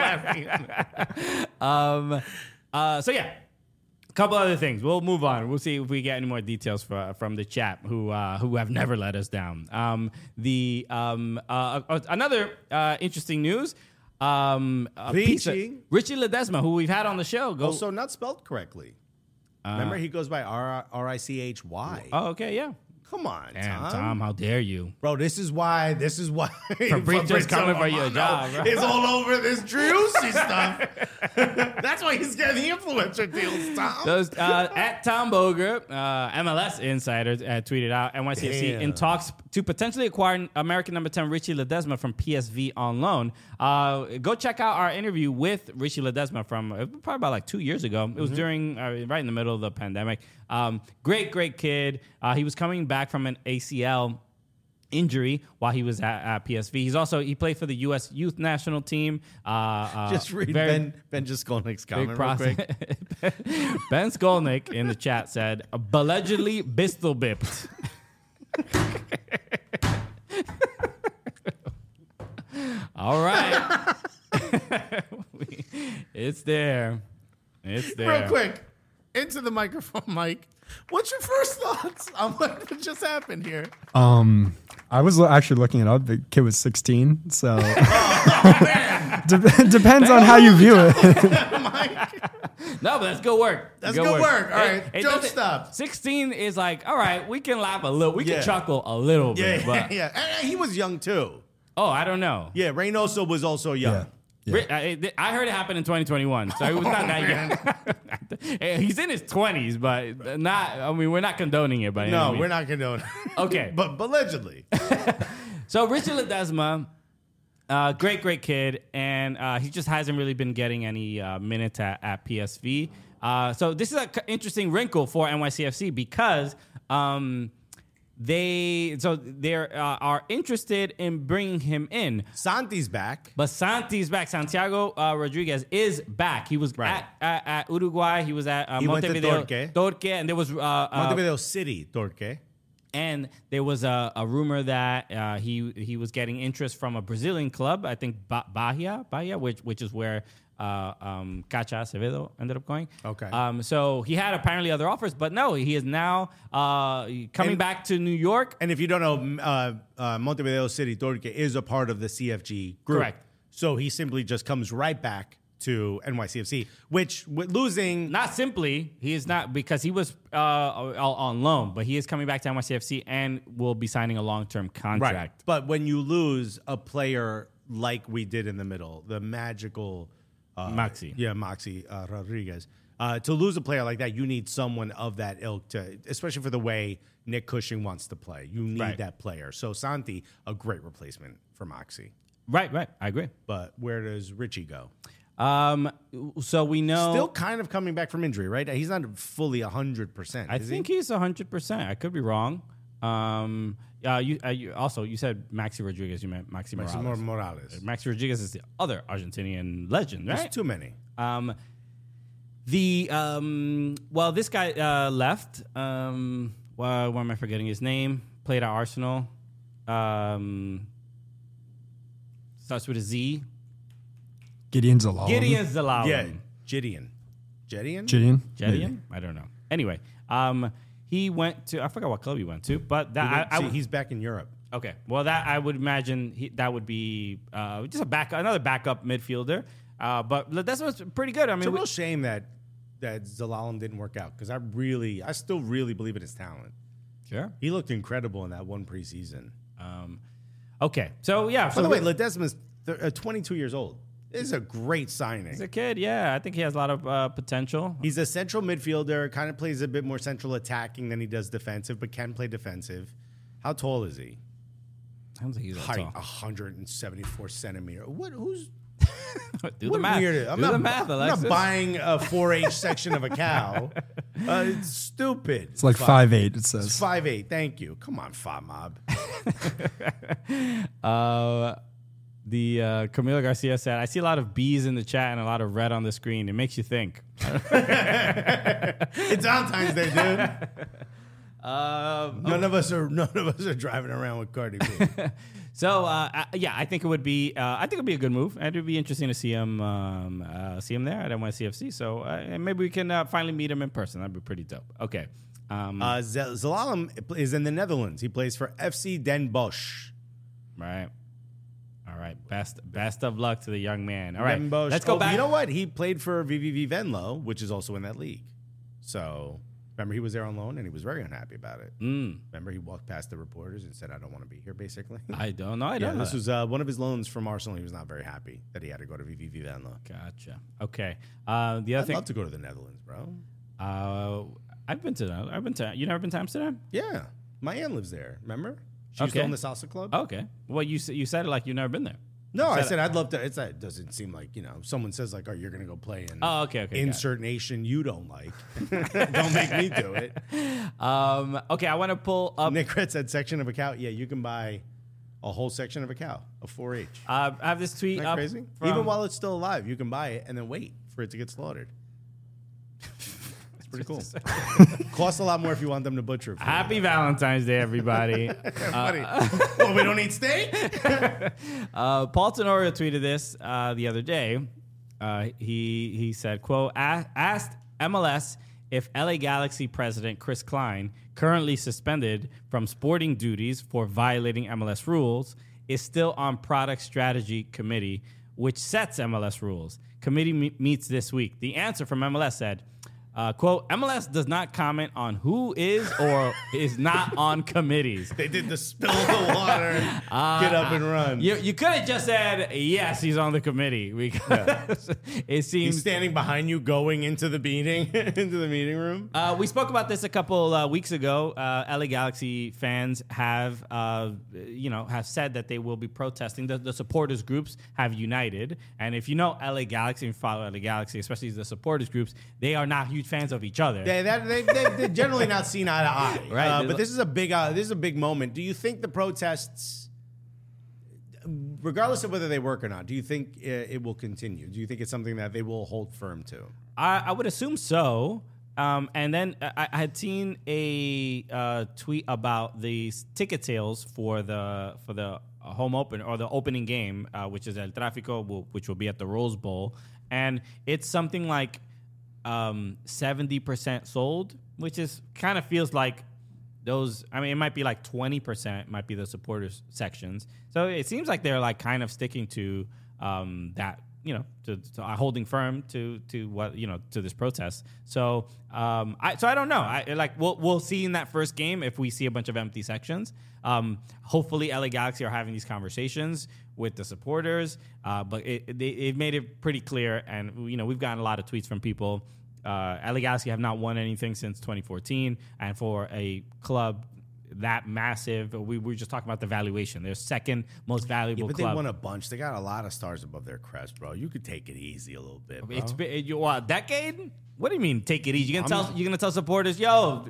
D: are laughing.
E: A couple other things. We'll move on. We'll see if we get any more details from the chat who have never let us down. Another interesting news.
D: Richie
E: Ledesma, who we've had on the show,
D: also not spelled correctly. Remember, he goes by Richy.
E: Oh, okay, yeah.
D: Come on,
E: Damn, Tom, how dare you?
D: Bro, this is why
E: Fabrizio's coming for your job, bro.
D: It's all over this Driussi stuff. That's why he's getting the influencer deals, Tom.
E: Those at Tom Boger, MLS insider, tweeted out NYCFC in talks to potentially acquire American number 10 Richie Ledesma from PSV on loan. Go check out our interview with Richie Ledesma from probably about like 2 years ago. It was during right in the middle of the pandemic. Great kid. He was coming back from an ACL injury while he was at PSV. He played for the U.S. Youth National Team.
D: Just read Ben Skolnick's comment real quick.
E: Ben Skolnick in the chat said, allegedly Bistelbipped. All right. It's there. It's there.
D: Real quick, into the microphone, Mike. What's your first thoughts on what just happened here?
G: I was actually looking it up. The kid was 16, so depends on how you view it.
E: No, but that's good work.
D: That's good work. All right, don't stop.
E: 16 is like, all right, we can laugh a little. We
D: Yeah.
E: can chuckle a little bit.
D: Yeah,
E: But,
D: yeah. And he was young too.
E: oh, I don't know.
D: Yeah, Reynoso was also young.
E: I heard it happened in 2021, so he was not that young. He's in his 20s, but not. I mean, we're not condoning it, but
D: No, we're not condoning.
E: Okay.
D: but allegedly.
E: So Richard Ledesma, great kid, and he just hasn't really been getting any minutes at PSV. So this is an interesting wrinkle for NYCFC because they are interested in bringing him in.
D: Santi's back.
E: But Santi's back. Santiago Rodriguez is back. He was at Uruguay. He was at Montevideo
D: Torque.
E: and there was
D: Montevideo City, Torque.
E: and there was a rumor that he was getting interest from a Brazilian club. I think Bahia, which is where Cacha Acevedo ended up going.
D: Okay.
E: So he had apparently other offers, but no, he is now coming back to New York.
D: And if you don't know, Montevideo City, Torque is a part of the CFG group.
E: Correct.
D: So he simply just comes right back to NYCFC, which with losing...
E: Not simply, he is not, because he was on loan, but he is coming back to NYCFC and will be signing a long-term contract.
D: Right. But when you lose a player like we did in the middle, the magical...
E: Maxi.
D: Yeah, Maxi Rodriguez. To lose a player like that, you need someone of that ilk, especially for the way Nick Cushing wants to play. You need that player. So Santi, a great replacement for Maxi.
E: Right. I agree.
D: But where does Richie go?
E: So we know...
D: Still kind of coming back from injury, right? He's not fully 100%.
E: I think he's 100%. I could be wrong. You said Maxi Rodriguez. You meant Maxi Morales. Maxi Rodriguez is the other Argentinian legend, right?
D: There's too many.
E: This guy left. Why am I forgetting his name? Played at Arsenal. Starts with a Z.
G: Gideon Zalalem.
E: Gideon Zalalem.
D: Yeah, Gideon.
E: Gideon? I don't know. Anyway, he went to, I forgot what club he went to, but
D: he's back in Europe.
E: Okay. Well, that I would imagine that would be just another backup midfielder. But that's what's pretty good. I mean,
D: it's a real shame that Zalalem didn't work out because I still really believe in his talent.
E: Sure.
D: He looked incredible in that one preseason.
E: Okay. So, yeah.
D: By the way, Ledesma's 22 years old. This is a great signing.
E: He's a kid, yeah. I think he has a lot of potential.
D: He's a central midfielder, kind of plays a bit more central attacking than he does defensive, but can play defensive. How tall is he?
E: I don't think he's that
D: height,
E: tall.
D: 174 centimeters. Who's...
E: Do the math.
D: I'm not buying a 4-H section of a cow. It's stupid.
G: It's like 5'8", it says.
D: It's 5'8". Thank you. Come on, Fa Mob.
E: Camilo Garcia said, I see a lot of B's in the chat and a lot of red on the screen. It makes you think.
D: It's Valentine's Day, dude. None of us are driving around with Cardi B.
E: So I think it would be a good move. It would be interesting to see him there at NYCFC. So maybe we can finally meet him in person. That'd be pretty dope. Okay.
D: Zalalem is in the Netherlands. He plays for FC Den Bosch.
E: Right. All right. Best of luck to the young man. All right.
D: Let's go back. You know what? He played for VVV Venlo, which is also in that league. So remember, he was there on loan, and he was very unhappy about it. Remember, he walked past the reporters and said, I don't want to be here, basically.
E: I don't know.
D: This was one of his loans from Arsenal. He was not very happy that he had to go to VVV Venlo.
E: Gotcha. Okay.
D: I'd love to go to the Netherlands, bro.
E: I've been to. You never been to Amsterdam?
D: Yeah. My aunt lives there, remember? She used to own the salsa club.
E: Okay. Well, you said it like you've never been there.
D: No, I said I'd love to. It doesn't seem like, if someone saes like, "Oh, you're gonna go play in
E: okay.
D: insert nation you don't like." Don't make me do it.
E: Okay, I want to pull up.
D: Nick Red said section of a cow. Yeah, you can buy a whole section of a cow, a 4-H.
E: I have this tweet
D: Isn't that
E: up.
D: crazy?
E: from-
D: Even while it's still alive, you can buy it and then wait for it to get slaughtered. It's pretty cool. Costs a lot more if you want them to butcher it. For
E: Happy Valentine's Day, everybody.
D: Buddy. Well, we don't eat steak?
E: Paul Tenorio tweeted this the other day. He said, quote, asked MLS if LA Galaxy president Chris Klein, currently suspended from sporting duties for violating MLS rules, is still on product strategy committee, which sets MLS rules. Committee meets this week. The answer from MLS said, quote, MLS does not comment on who is or is not on committees.
D: They did the spill the water, get up and run.
E: You could have just said, yes, he's on the committee. Because it seems...
D: He's standing behind you going into the meeting, into the meeting room.
E: We spoke about this a couple weeks ago. LA Galaxy fans have said that they will be protesting. The supporters groups have united. And if you know LA Galaxy and follow LA Galaxy, especially the supporters groups, they are not huge fans of each other.
D: They're generally not seen eye to eye.
E: Right.
D: But this is a big moment. Do you think the protests, regardless of whether they work or not, do you think it will continue? Do you think it's something that they will hold firm to?
E: I would assume so. And then I had seen a tweet about the ticket sales for the home open or the opening game, which is El Tráfico, which will be at the Rose Bowl, and it's something like 70% sold, which is kind of feels like those. I mean, it might be like 20% might be the supporters sections. So it seems like they're like kind of sticking to that. To holding firm to what to this protest. So I don't know. We'll see in that first game if we see a bunch of empty sections. Hopefully, LA Galaxy are having these conversations with the supporters. But it made it pretty clear, and we've gotten a lot of tweets from people. LA Galaxy have not won anything since 2014, and for a club that massive, we were just talking about the valuation. They're second most valuable
D: but
E: club.
D: They won a bunch. They got a lot of stars above their crest, bro. You could take it easy a little bit, bro.
E: It's been a decade. What do you mean take it easy? You're gonna tell supporters,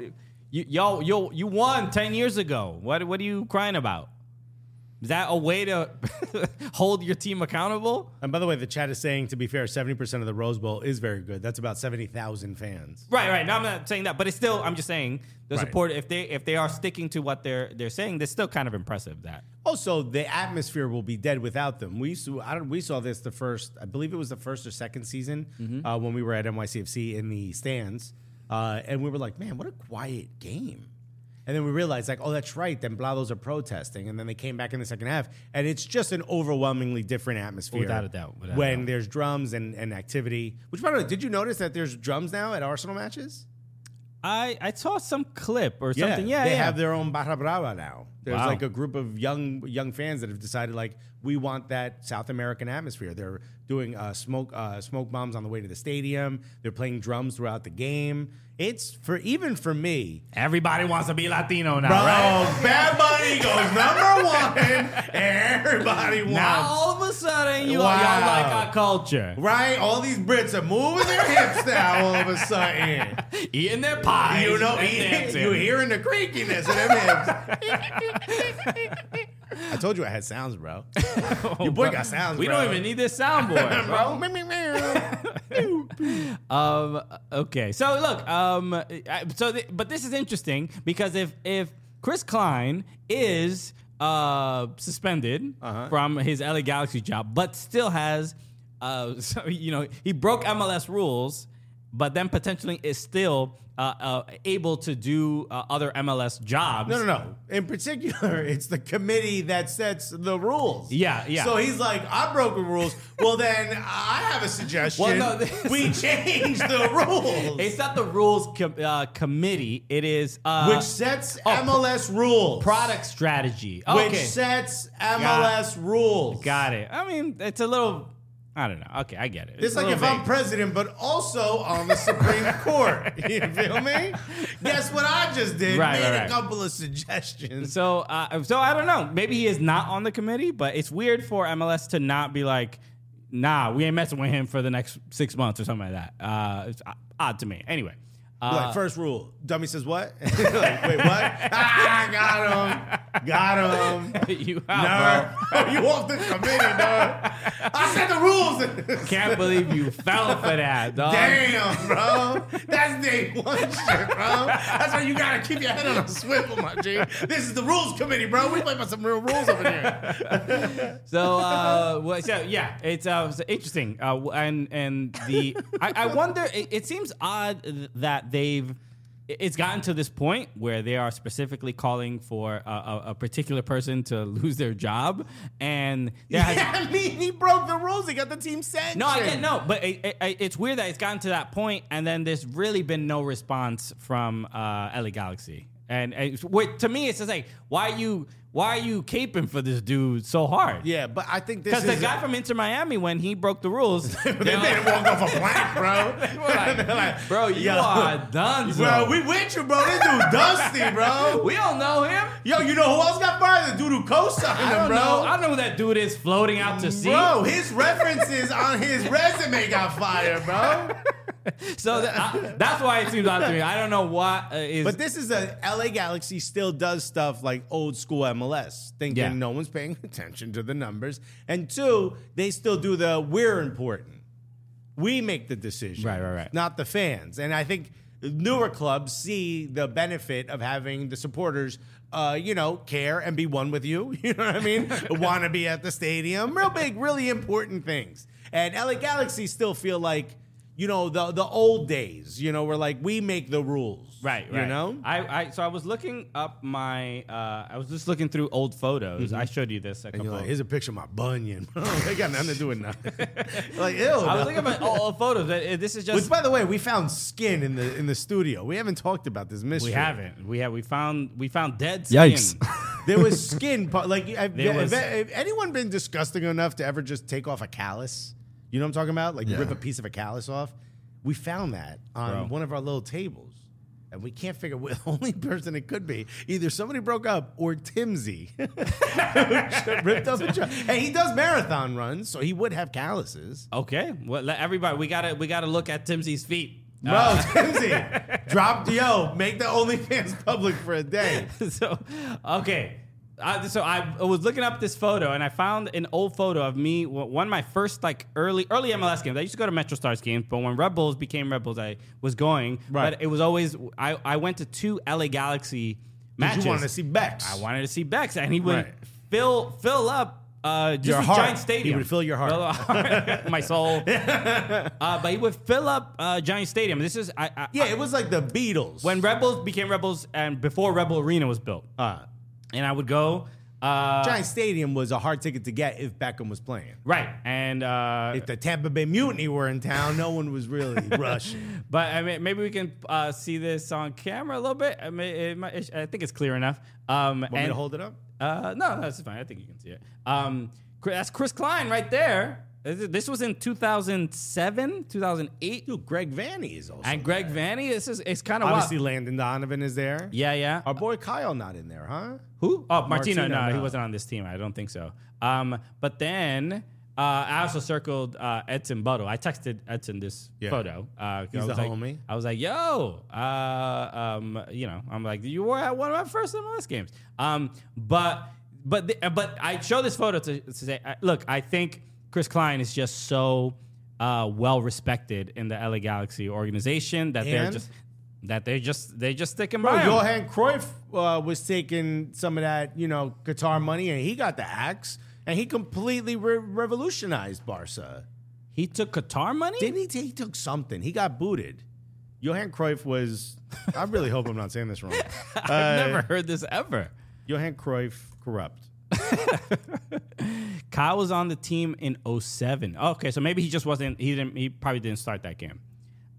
E: you won 10 years ago. What are you crying about? Is that a way to hold your team accountable?
D: And by the way, the chat is saying, to be fair, 70% of the Rose Bowl is very good. That's about 70,000 fans.
E: Right. No, I'm not saying that, but it's still. I'm just saying the
D: Right.
E: support. If they are sticking to what they're saying, that's still kind of impressive. That
D: Also, the atmosphere will be dead without them. We saw this I believe it was the first or second season when we were at NYCFC in the stands, and we were like, man, what a quiet game. And then we realized, like, oh, that's right. Templados are protesting. And then they came back in the second half. And it's just an overwhelmingly different atmosphere.
E: Without a doubt.
D: When there's drums and activity. Which, by the way, did you notice that there's drums now at Arsenal matches?
E: I saw some clip or something. Yeah,
D: they have their own Barra Brava now. There's
E: Wow.
D: like a group of young fans that have decided, like, we want that South American atmosphere. They're doing smoke bombs on the way to the stadium. They're playing drums throughout the game. It's even for me.
E: Everybody wants to be Latino now,
D: Bro,
E: right?
D: Bad Bunny goes number 1. Everybody wants.
E: Now all of a sudden y'all
D: Wow.
E: like our culture,
D: Right? All these Brits are moving their hips now all of a sudden.
E: eating their pies.
D: You know,
E: and dancing.
D: you're hearing the creakiness of them hips. I told you I had sounds, bro. Your boy got sounds,
E: We
D: bro.
E: don't even need this soundboard, bro.
D: Bro.
E: Okay, so look, but this is interesting because if Chris Klein is suspended from his LA Galaxy job, but still has, he broke MLS rules, but then potentially is still able to do other MLS jobs.
D: No. In particular, it's the committee that sets the rules.
E: Yeah.
D: So he's like, I broke the rules. Well, then I have a suggestion.
E: Well, no,
D: we change the rules.
E: It's not the rules committee. It is
D: Which sets MLS rules.
E: product strategy.
D: Which
E: Okay.
D: sets MLS rules.
E: Got it. I mean, it's a little. I don't know. Okay, I get it.
D: It's
E: a
D: like
E: little
D: if I'm
E: vague.
D: president, but also on the Supreme Court. You feel me? Guess what I just did?
E: Right,
D: Made
E: right.
D: a couple of suggestions.
E: So I don't know. Maybe he is not on the committee, but it's weird for MLS to not be like, nah, we ain't messing with him for the next 6 months or something like that. It's odd to me. Anyway.
D: Like, first rule, dummy says what? Like, wait, what? Got him.
E: You out,
D: Nah, you off the committee, dog. I said the rules.
E: bro. Can't believe you fell for that, dog.
D: Damn, bro. That's day one shit, bro. That's why you gotta keep your head on a swivel, my G. This is the rules committee, bro. We play by some real rules over here.
E: So yeah, it's interesting. And the I wonder. It seems odd that it's gotten to this point where they are specifically calling for a particular person to lose their job, and
D: He broke the rules. He got the team sanctioned.
E: no, I get no, but it's weird that it's gotten to that point, and then there's really been no response from LA Galaxy, and to me, it's just like, why are you caping for this dude so hard?
D: Yeah, but I think this
E: Because
D: is
E: the guy from Inter Miami, when he broke the rules,
D: they made him walk off a plank, bro.
E: They're like, bro, you
D: Yo.
E: are done,
D: Bro, we with you, bro. This dude dusty, bro.
E: We don't know him.
D: Yo, you know who else got fired? The dude who co-signed
E: I
D: him,
E: don't
D: bro.
E: know. I know who that dude is floating out to sea.
D: Bro, his references on his resume got fired, bro.
E: So that's why it seems odd to me. I don't know what is.
D: But this is a LA Galaxy still does stuff like old school MLS, thinking no one's paying attention to the numbers. And two, they still do we're important. We make the decision.
E: Right.
D: Not the fans. And I think newer clubs see the benefit of having the supporters care and be one with you. You know what I mean? Want to be at the stadium. Real big, really important things. And LA Galaxy still feel like, the old days, where like we make the rules.
E: Right.
D: You know?
E: So I was looking up I was just looking through old photos. I showed you this a
D: And
E: couple.
D: you're like, here's a picture of my bunion. They got nothing to do with nothing. Like, ew.
E: I was looking at old photos. This is just.
D: Which, by the way, we found skin in the studio. We haven't talked about this mystery.
E: We haven't. We found dead skin.
G: Yikes.
D: There was skin. Like, have
E: was-
D: anyone been disgusting enough to ever just take off a callus? You know what I'm talking about? Like, rip a piece of a callus off. We found that on one of our little tables. And we can't figure out the only person it could be. Either somebody broke up or Timsy ripped off a job. Hey, he does marathon runs, so he would have calluses.
E: Okay. Well, everybody, we gotta look at Timsy's feet.
D: Bro, Timsy, make the OnlyFans public for a day.
E: Okay. So I was looking up this photo, and I found an old photo of me. One of my first early MLS games. I used to go to MetroStars games, but when Red Bulls became Red Bulls, I was going.
D: Right.
E: But it was always I went to 2 LA Galaxy matches.
D: You wanted to see Bex.
E: I wanted to see Bex, and he would
D: Right.
E: fill up just
D: Your
E: a
D: heart.
E: giant stadium.
D: He would fill your heart.
E: My soul. But he would fill up giant stadium. This is
D: It was like the Beatles.
E: when Red Bulls became Red Bulls, and before Red Bull Arena was built. And I would go.
D: Giant Stadium was a hard ticket to get if Beckham was playing.
E: Right. And
D: If the Tampa Bay Mutiny were in town, no one was really rushing.
E: but I mean, maybe we can see this on camera a little bit. I mean, I think it's clear enough.
D: Want me to hold it up?
E: No, that's fine. I think you can see it. That's Chris Klein right there. This was in 2007, 2008.
D: Dude, Greg Vanny is also
E: And Greg
D: there.
E: Vanny, it's kind of
D: Obviously,
E: wild.
D: Landon Donovan is there.
E: Yeah.
D: Our boy Kyle not in there, huh?
E: Who? Oh, Martino. No, he
D: no.
E: wasn't on this team. I don't think so. But then I also circled Edson Buttle. I texted Edson this photo.
D: He's the homie.
E: I was like, yo, I'm like, you were at one of my first MLS games. But I show this photo to say, look, I think Chris Klein is just so well respected in the LA Galaxy organization that they just stick him by him.
D: Johan Cruyff was taking some of that, Qatar money, and he got the axe, and he completely revolutionized Barca.
E: He took Qatar money?
D: Didn't he? He took something. He got booted. Johan Cruyff was. I really hope I'm not saying this wrong.
E: I've never heard this ever.
D: Johan Cruyff corrupt.
E: Kyle was on the team in 2007. Okay, so maybe he just wasn't. He probably didn't start that game.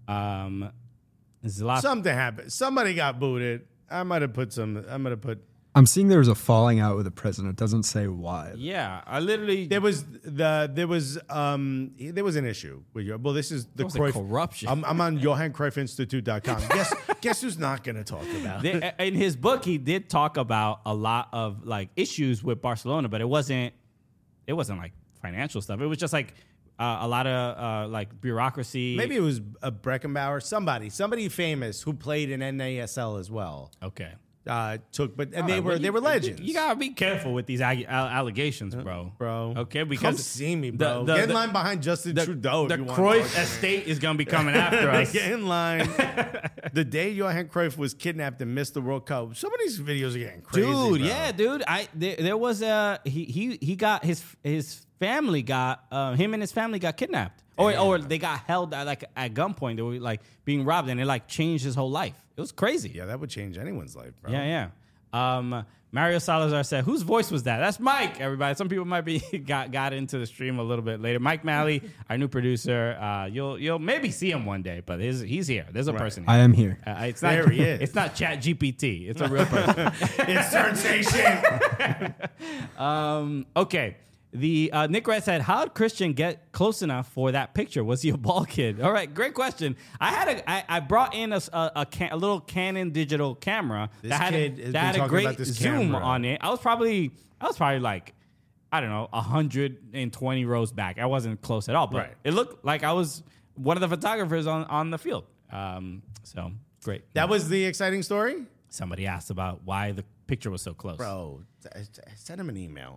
D: Something happened. Somebody got booted. I'm gonna put
G: I'm seeing there was a falling out with the president. It doesn't say why.
E: Yeah, I literally
D: There was an issue with you. Well, this is the
E: was a
D: Cruyff
E: corruption.
D: I'm on JohanCruyffInstitute.com. Guess who's not going to talk about it?
E: In his book, he did talk about a lot of like issues with Barcelona, but it wasn't like financial stuff. It was just like a lot of like bureaucracy.
D: Maybe it was Beckenbauer, somebody famous who played in NASL as well.
E: Okay.
D: They were legends.
E: You gotta be careful with these allegations, bro. Okay, because
D: come see me, bro. Get in line behind Justin Trudeau.
E: The
D: if you want
E: Cruyff
D: to
E: estate is gonna be coming after us.
D: Get in line. The day Johan Cruyff was kidnapped and missed the World Cup, some of these videos are getting crazy,
E: Dude,
D: bro.
E: yeah, dude. There was he got his family got him and his family got kidnapped. Or they got held at gunpoint. They were like being robbed, and it like changed his whole life. It was crazy.
D: Yeah, that would change anyone's life, bro.
E: Yeah. Mario Salazar said, "Whose voice was that?" That's Mike. Everybody. Some people might be got into the stream a little bit later. Mike Malley, our new producer. You'll maybe see him one day, but he's here. There's a person here.
G: I am here.
E: It's not,
D: There he is.
E: It's not Chat GPT. It's a real person.
D: It's sensation.
E: Okay. The Nick Red said, "How did Christian get close enough for that picture? Was he a bald kid?" All right, great question. I brought in a little Canon digital camera that had a great zoom on it. I was probably like, I don't know, 120 rows back. I wasn't close at all, but it looked like I was one of the photographers on the field. So great.
D: That was the exciting story?
E: Somebody asked about why the picture was so close.
D: Bro, send him an email.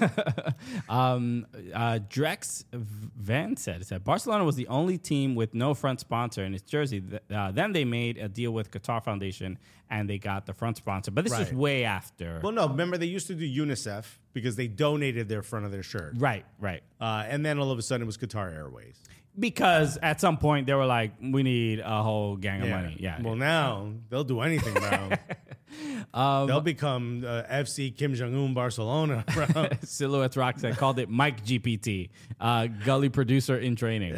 E: Drex Van said Barcelona was the only team with no front sponsor in its jersey. Then they made a deal with Qatar Foundation and they got the front sponsor. But this is way after.
D: Well, no, remember they used to do UNICEF because they donated their front of their shirt.
E: Right.
D: And then all of a sudden it was Qatar Airways.
E: Because at some point they were like, we need a whole gang of money. Yeah.
D: Well, now they'll do anything, bro. They'll become FC Kim Jong-un Barcelona, bro.
E: Silhouettes Rock said, called it Mike GPT, gully producer in training.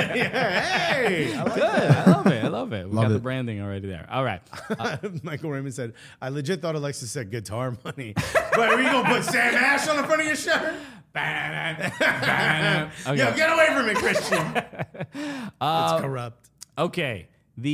D: Hey, I like
E: Good. I love it. We got the branding already there. All right.
D: Michael Raymond said, I legit thought Alexis said guitar money. But are you going to put Sam Ash on the front of your shirt?
E: Okay.
D: Yo, get away from me, Christian. It's corrupt.
E: Okay.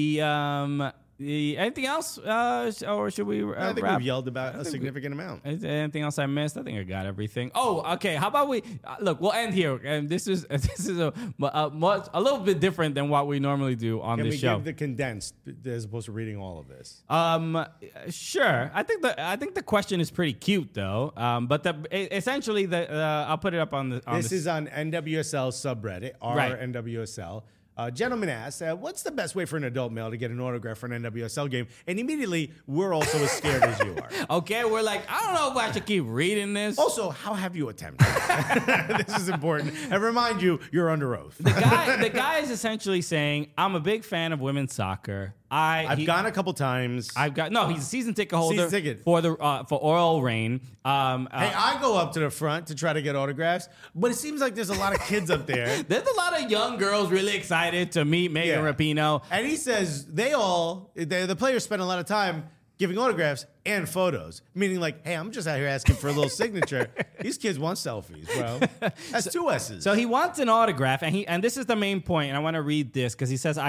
E: Anything else, or should we
D: I think
E: wrap?
D: we've yelled about a significant amount.
E: Is there anything else I missed? I think I got everything. Oh, okay. How about we look? We'll end here, and this is a little bit different than what we normally do on
D: Can
E: this
D: we
E: show.
D: give the condensed as opposed to reading all of this?
E: Sure. I think the question is pretty cute though. But essentially I'll put it up on the.
D: This is on NWSL subreddit,
E: Right.
D: NWSL. Gentleman asked, what's the best way for an adult male to get an autograph for an NWSL game? And immediately, we're also as scared as you are.
E: Okay, we're like, I don't know if I should keep reading this.
D: Also, how have you attempted? This is important. And remind you, you're under oath.
E: The guy is essentially saying, I'm a big fan of women's soccer.
D: I've gone a couple times.
E: He's a season ticket holder
D: Season ticket.
E: for Oral Reign.
D: Hey, I go up to the front to try to get autographs, but it seems like there's a lot of kids up there.
E: There's a lot of young girls really excited to meet Megan Rapinoe.
D: And he says the players spend a lot of time giving autographs and photos, meaning like, hey, I'm just out here asking for a little signature. These kids want selfies, bro. That's two S's.
E: So he wants an autograph, and this is the main point, and I want to read this because he says,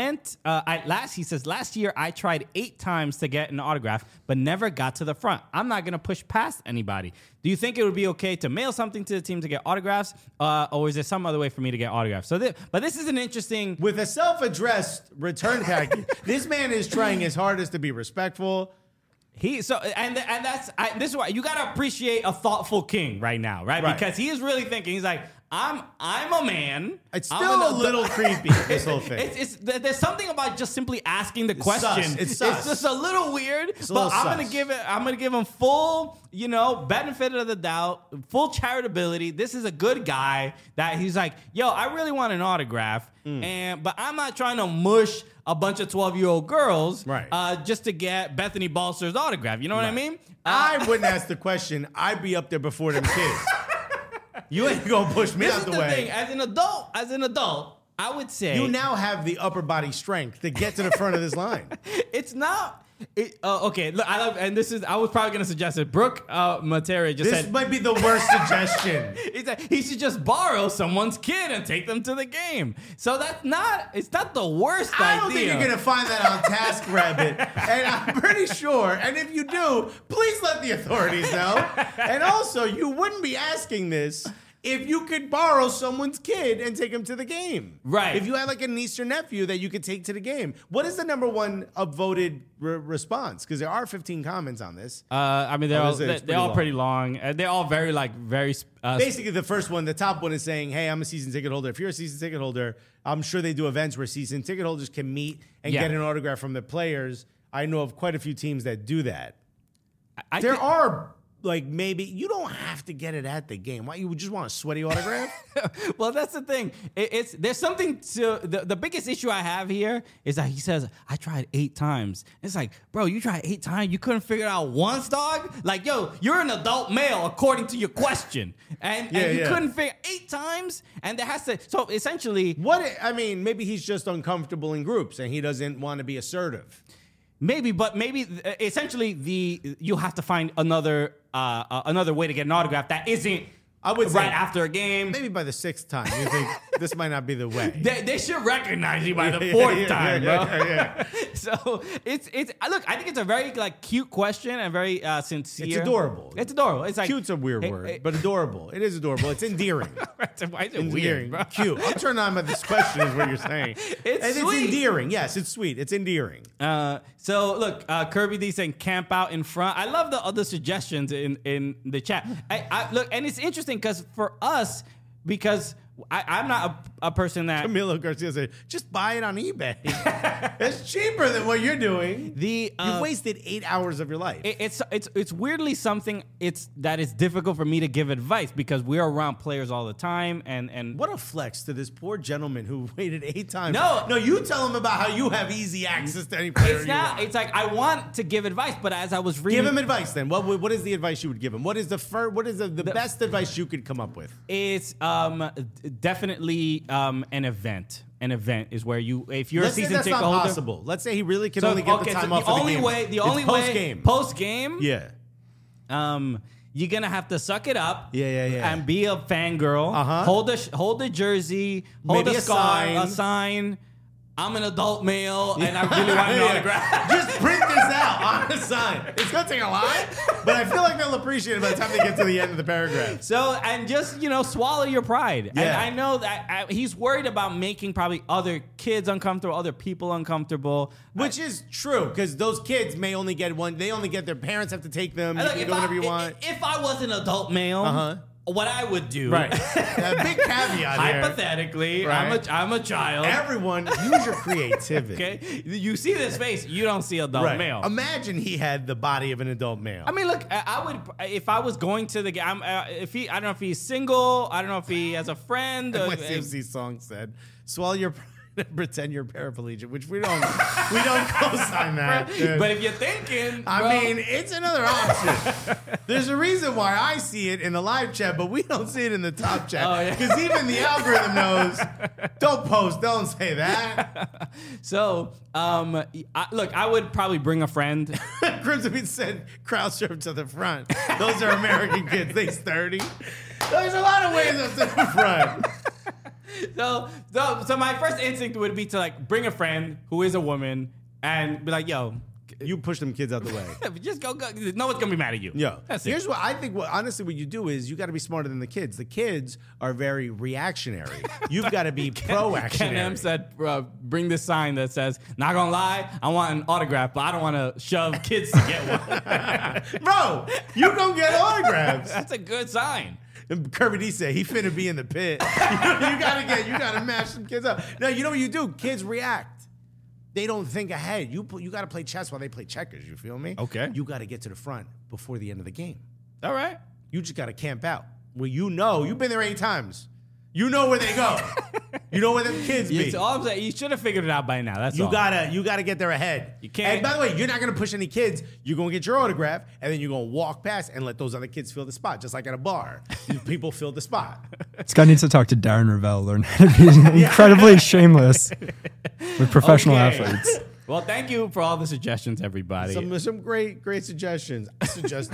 E: last year I tried 8 times to get an autograph, but never got to the front. I'm not going to push past anybody. Do you think it would be okay to mail something to the team to get autographs, or is there some other way for me to get autographs? But this is an interesting...
D: With a self-addressed return package, this man is trying his hardest to be respectful.
E: This is why you gotta appreciate a thoughtful king right now, right? Because he is really thinking. He's like, I'm a man.
D: It's still a little creepy, this whole thing.
E: There's something about just simply asking the question.
D: It's sus.
E: It's just a little weird. But I'm gonna give him full, benefit of the doubt, full charitability. This is a good guy that he's like, yo, I really want an autograph, but I'm not trying to mush a bunch of 12-year-old girls just to get Bethany Balcer's autograph. You know what I mean?
D: I wouldn't ask the question. I'd be up there before them kids. You ain't gonna push me out the way.
E: Thing. As an adult, I would say
D: you now have the upper body strength to get to the front of this line.
E: It's not. Okay, look, I was probably gonna suggest it. Brooke Matera just
D: This
E: said
D: might be the worst suggestion.
E: he should just borrow someone's kid and take them to the game. So it's not the worst idea.
D: I don't think you're gonna find that on TaskRabbit, and I'm pretty sure. And if you do, please let the authorities know. And also, you wouldn't be asking this if you could borrow someone's kid and take him to the game.
E: Right.
D: If you had like a niece or nephew that you could take to the game. What is the number one upvoted response? Because there are 15 comments on this.
E: I mean, they're all
D: long.
E: pretty long. They're all very
D: Basically, the first one, the top one is saying, hey, I'm a season ticket holder. If you're a season ticket holder, I'm sure they do events where season ticket holders can meet and get an autograph from the players. I know of quite a few teams that do that. There are... Like, maybe you don't have to get it at the game. Why, you would just want a sweaty autograph?
E: Well, that's the thing. There's something to the biggest issue I have here is that he says, I tried 8 times. It's like, bro, you tried 8 times. You couldn't figure it out once, dog? Like, yo, you're an adult male according to your question. And you couldn't figure 8 times? And there has to, so essentially.
D: Maybe he's just uncomfortable in groups and he doesn't want to be assertive.
E: Maybe essentially you have to find another way to get an autograph that isn't
D: I would say
E: right after a game.
D: Maybe by the 6th time, you think this might not be the way.
E: They should recognize you by the 4th time, bro.
D: Yeah.
E: So it's look, I think it's a very cute question and very sincere.
D: It's adorable.
E: It's adorable. It's like
D: cute's a weird word, but adorable. It is adorable. It's endearing.
E: Why is it
D: endearing.
E: weird, bro?
D: Cute. I'm turned on by this question is what you're saying.
E: It's sweet.
D: It's endearing. Yes, it's sweet. It's endearing.
E: So look, Kirby D saying camp out in front. I love the other suggestions in the chat. I look, and it's interesting because for us, because I'm not a person that
D: Camilo Garcia said, just buy it on eBay. It's cheaper than what you're doing. You've wasted 8 hours of your life.
E: It's weirdly something that is difficult for me to give advice because we're around players all the time and
D: what a flex to this poor gentleman who waited 8 times.
E: No,
D: you tell him about how you have easy access to any player.
E: It's like I want to give advice, but as I was reading,
D: give him advice. Then what is the advice you would give him? What is the best advice you could come up with?
E: It's definitely an event. An event is where if you're a season ticket holder.
D: That's not possible. Let's say he really can only get the time off of the game.
E: The only way post game.
D: Yeah.
E: You're gonna have to suck it up.
D: Yeah.
E: And be a fangirl. Hold the jersey. Hold
D: Maybe
E: a sign. I'm an adult male and I really want an autograph.
D: Just print this out on a sign. It's going to take a lot, but I feel like they'll appreciate it by the time they get to the end of the paragraph.
E: So, and just, swallow your pride.
D: Yeah.
E: And I know that he's worried about making probably other kids uncomfortable, other people uncomfortable.
D: Which is true, because those kids may only get one. They only get their parents have to take them. You can do whatever you want.
E: If I was an adult male, what I would do,
D: right? A big caveat here.
E: Hypothetically, right. I'm a child.
D: Everyone, use your creativity.
E: Okay, you see this face, you don't see adult male.
D: Imagine he had the body of an adult male.
E: I mean, look, I would if I was going to the game. I don't know if he's single. I don't know if he has a friend.
D: My CFC song said, "Swallow your." Pretend you're paraplegic, which we don't co-sign that.
E: But if you're thinking,
D: I mean, it's another option. There's a reason why I see it in the live chat, but we don't see it in the top chat because even the algorithm knows. Don't post, don't say that.
E: So, look, I would probably bring a friend.
D: Crimson Beat said, "Crowd surf to the front." Those are American kids. They sturdy. There's a lot of ways up to the front.
E: So my first instinct would be to bring a friend who is a woman and be like, yo.
D: You push them kids out the way.
E: Just go. No one's going to be mad at you.
D: Yeah.
E: That's
D: Here's what I think. Honestly, what you do is you got to be smarter than the kids. The kids are very reactionary. You've got to be proactionary.
E: Ken M said, bring this sign that says, not going to lie, I want an autograph, but I don't want to shove kids to get one.
D: Bro, you go get autographs.
E: That's a good sign.
D: And Kirby D said he finna be in the pit. you gotta mash some kids up. No, you know what you do? Kids react. They don't think ahead. You gotta play chess while they play checkers. You feel me?
E: Okay.
D: You gotta get to the front before the end of the game.
E: All right.
D: You just gotta camp out. Well, you've been there 8 times. You know where they go. You know where them kids be.
E: So all I'm saying, you should have figured it out by now. That's
D: you
E: all.
D: gotta get there ahead.
E: You can't.
D: And by the way, you're not gonna push any kids. You're gonna get your autograph, and then you're gonna walk past and let those other kids fill the spot, just like at a bar. People fill the spot.
G: Scott needs to talk to Darren Ravel, learn how to be incredibly shameless with professional athletes.
E: Well, thank you for all the suggestions, everybody.
D: Some great suggestions. I suggest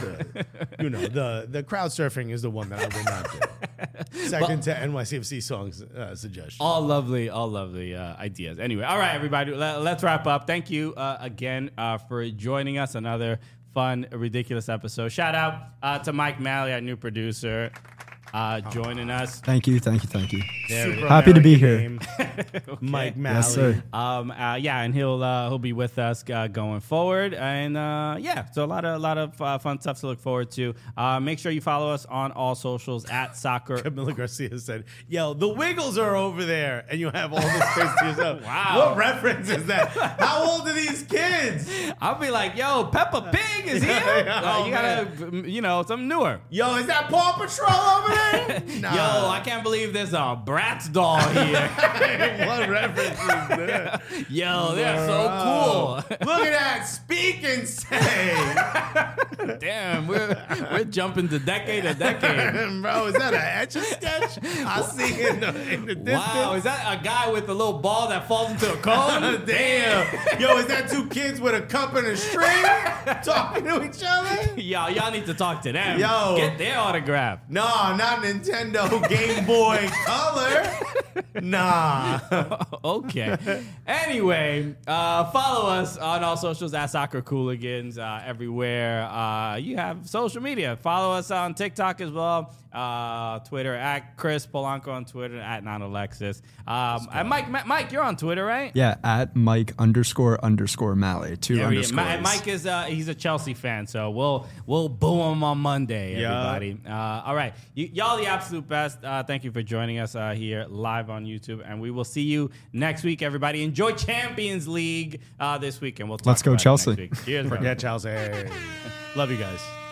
D: the crowd surfing is the one that I will not do. Second to NYCFC songs suggestion.
E: All lovely ideas. Anyway, all right, everybody, let's wrap up. Thank you again for joining us. Another fun, ridiculous episode. Shout out to Mike Malley, our new producer. Joining us.
G: Thank you.
D: Super
G: Happy to be
D: American
G: here.
D: name. Mike Malley.
G: Yes, sir.
E: And he'll be with us going forward, and so a lot of fun stuff to look forward to. Make sure you follow us on all socials at Soccer.
D: Camila Garcia said, "Yo, the Wiggles are over there, and you have all this space to yourself."
E: Wow.
D: What reference is that? How old are these kids?
E: I'll be like, "Yo, Peppa Pig is here."
D: Oh,
E: you gotta, something newer.
D: Yo, is that Paw Patrol over there? Nah.
E: Yo, I can't believe there's a Bratz doll here.
D: What reference is that?
E: Yo, they're so cool.
D: Look at that. Speak and say.
E: Damn, we're jumping to decade to decade.
D: Bro, is that an Etch-a-Sketch? I see in the distance.
E: Wow, is that a guy with a little ball that falls into a cone?
D: Damn. Yo, is that two kids with a cup and a string talking to each other?
E: Yo, y'all need to talk to them.
D: Yo.
E: Get their autograph.
D: No, not Nintendo Game Boy Color. Nah.
E: Okay. Anyway, follow us on all socials at Soccer Cooligans everywhere. You have social media. Follow us on TikTok as well. Twitter at Chris Polanco on Twitter, at NonAlexis. And Mike, you're on Twitter, right?
G: Yeah, at Mike__Malley. Two underscores.
E: Mike is he's a Chelsea fan, so we'll boo him on Monday, everybody. All right, y'all the absolute best. Thank you for joining us here live on YouTube, and we will see you next week, everybody. Enjoy Champions League this week, and we'll talk
G: Let's go,
E: about it
G: Chelsea.
E: next week. Cheers,
D: Forget Chelsea. Love you guys.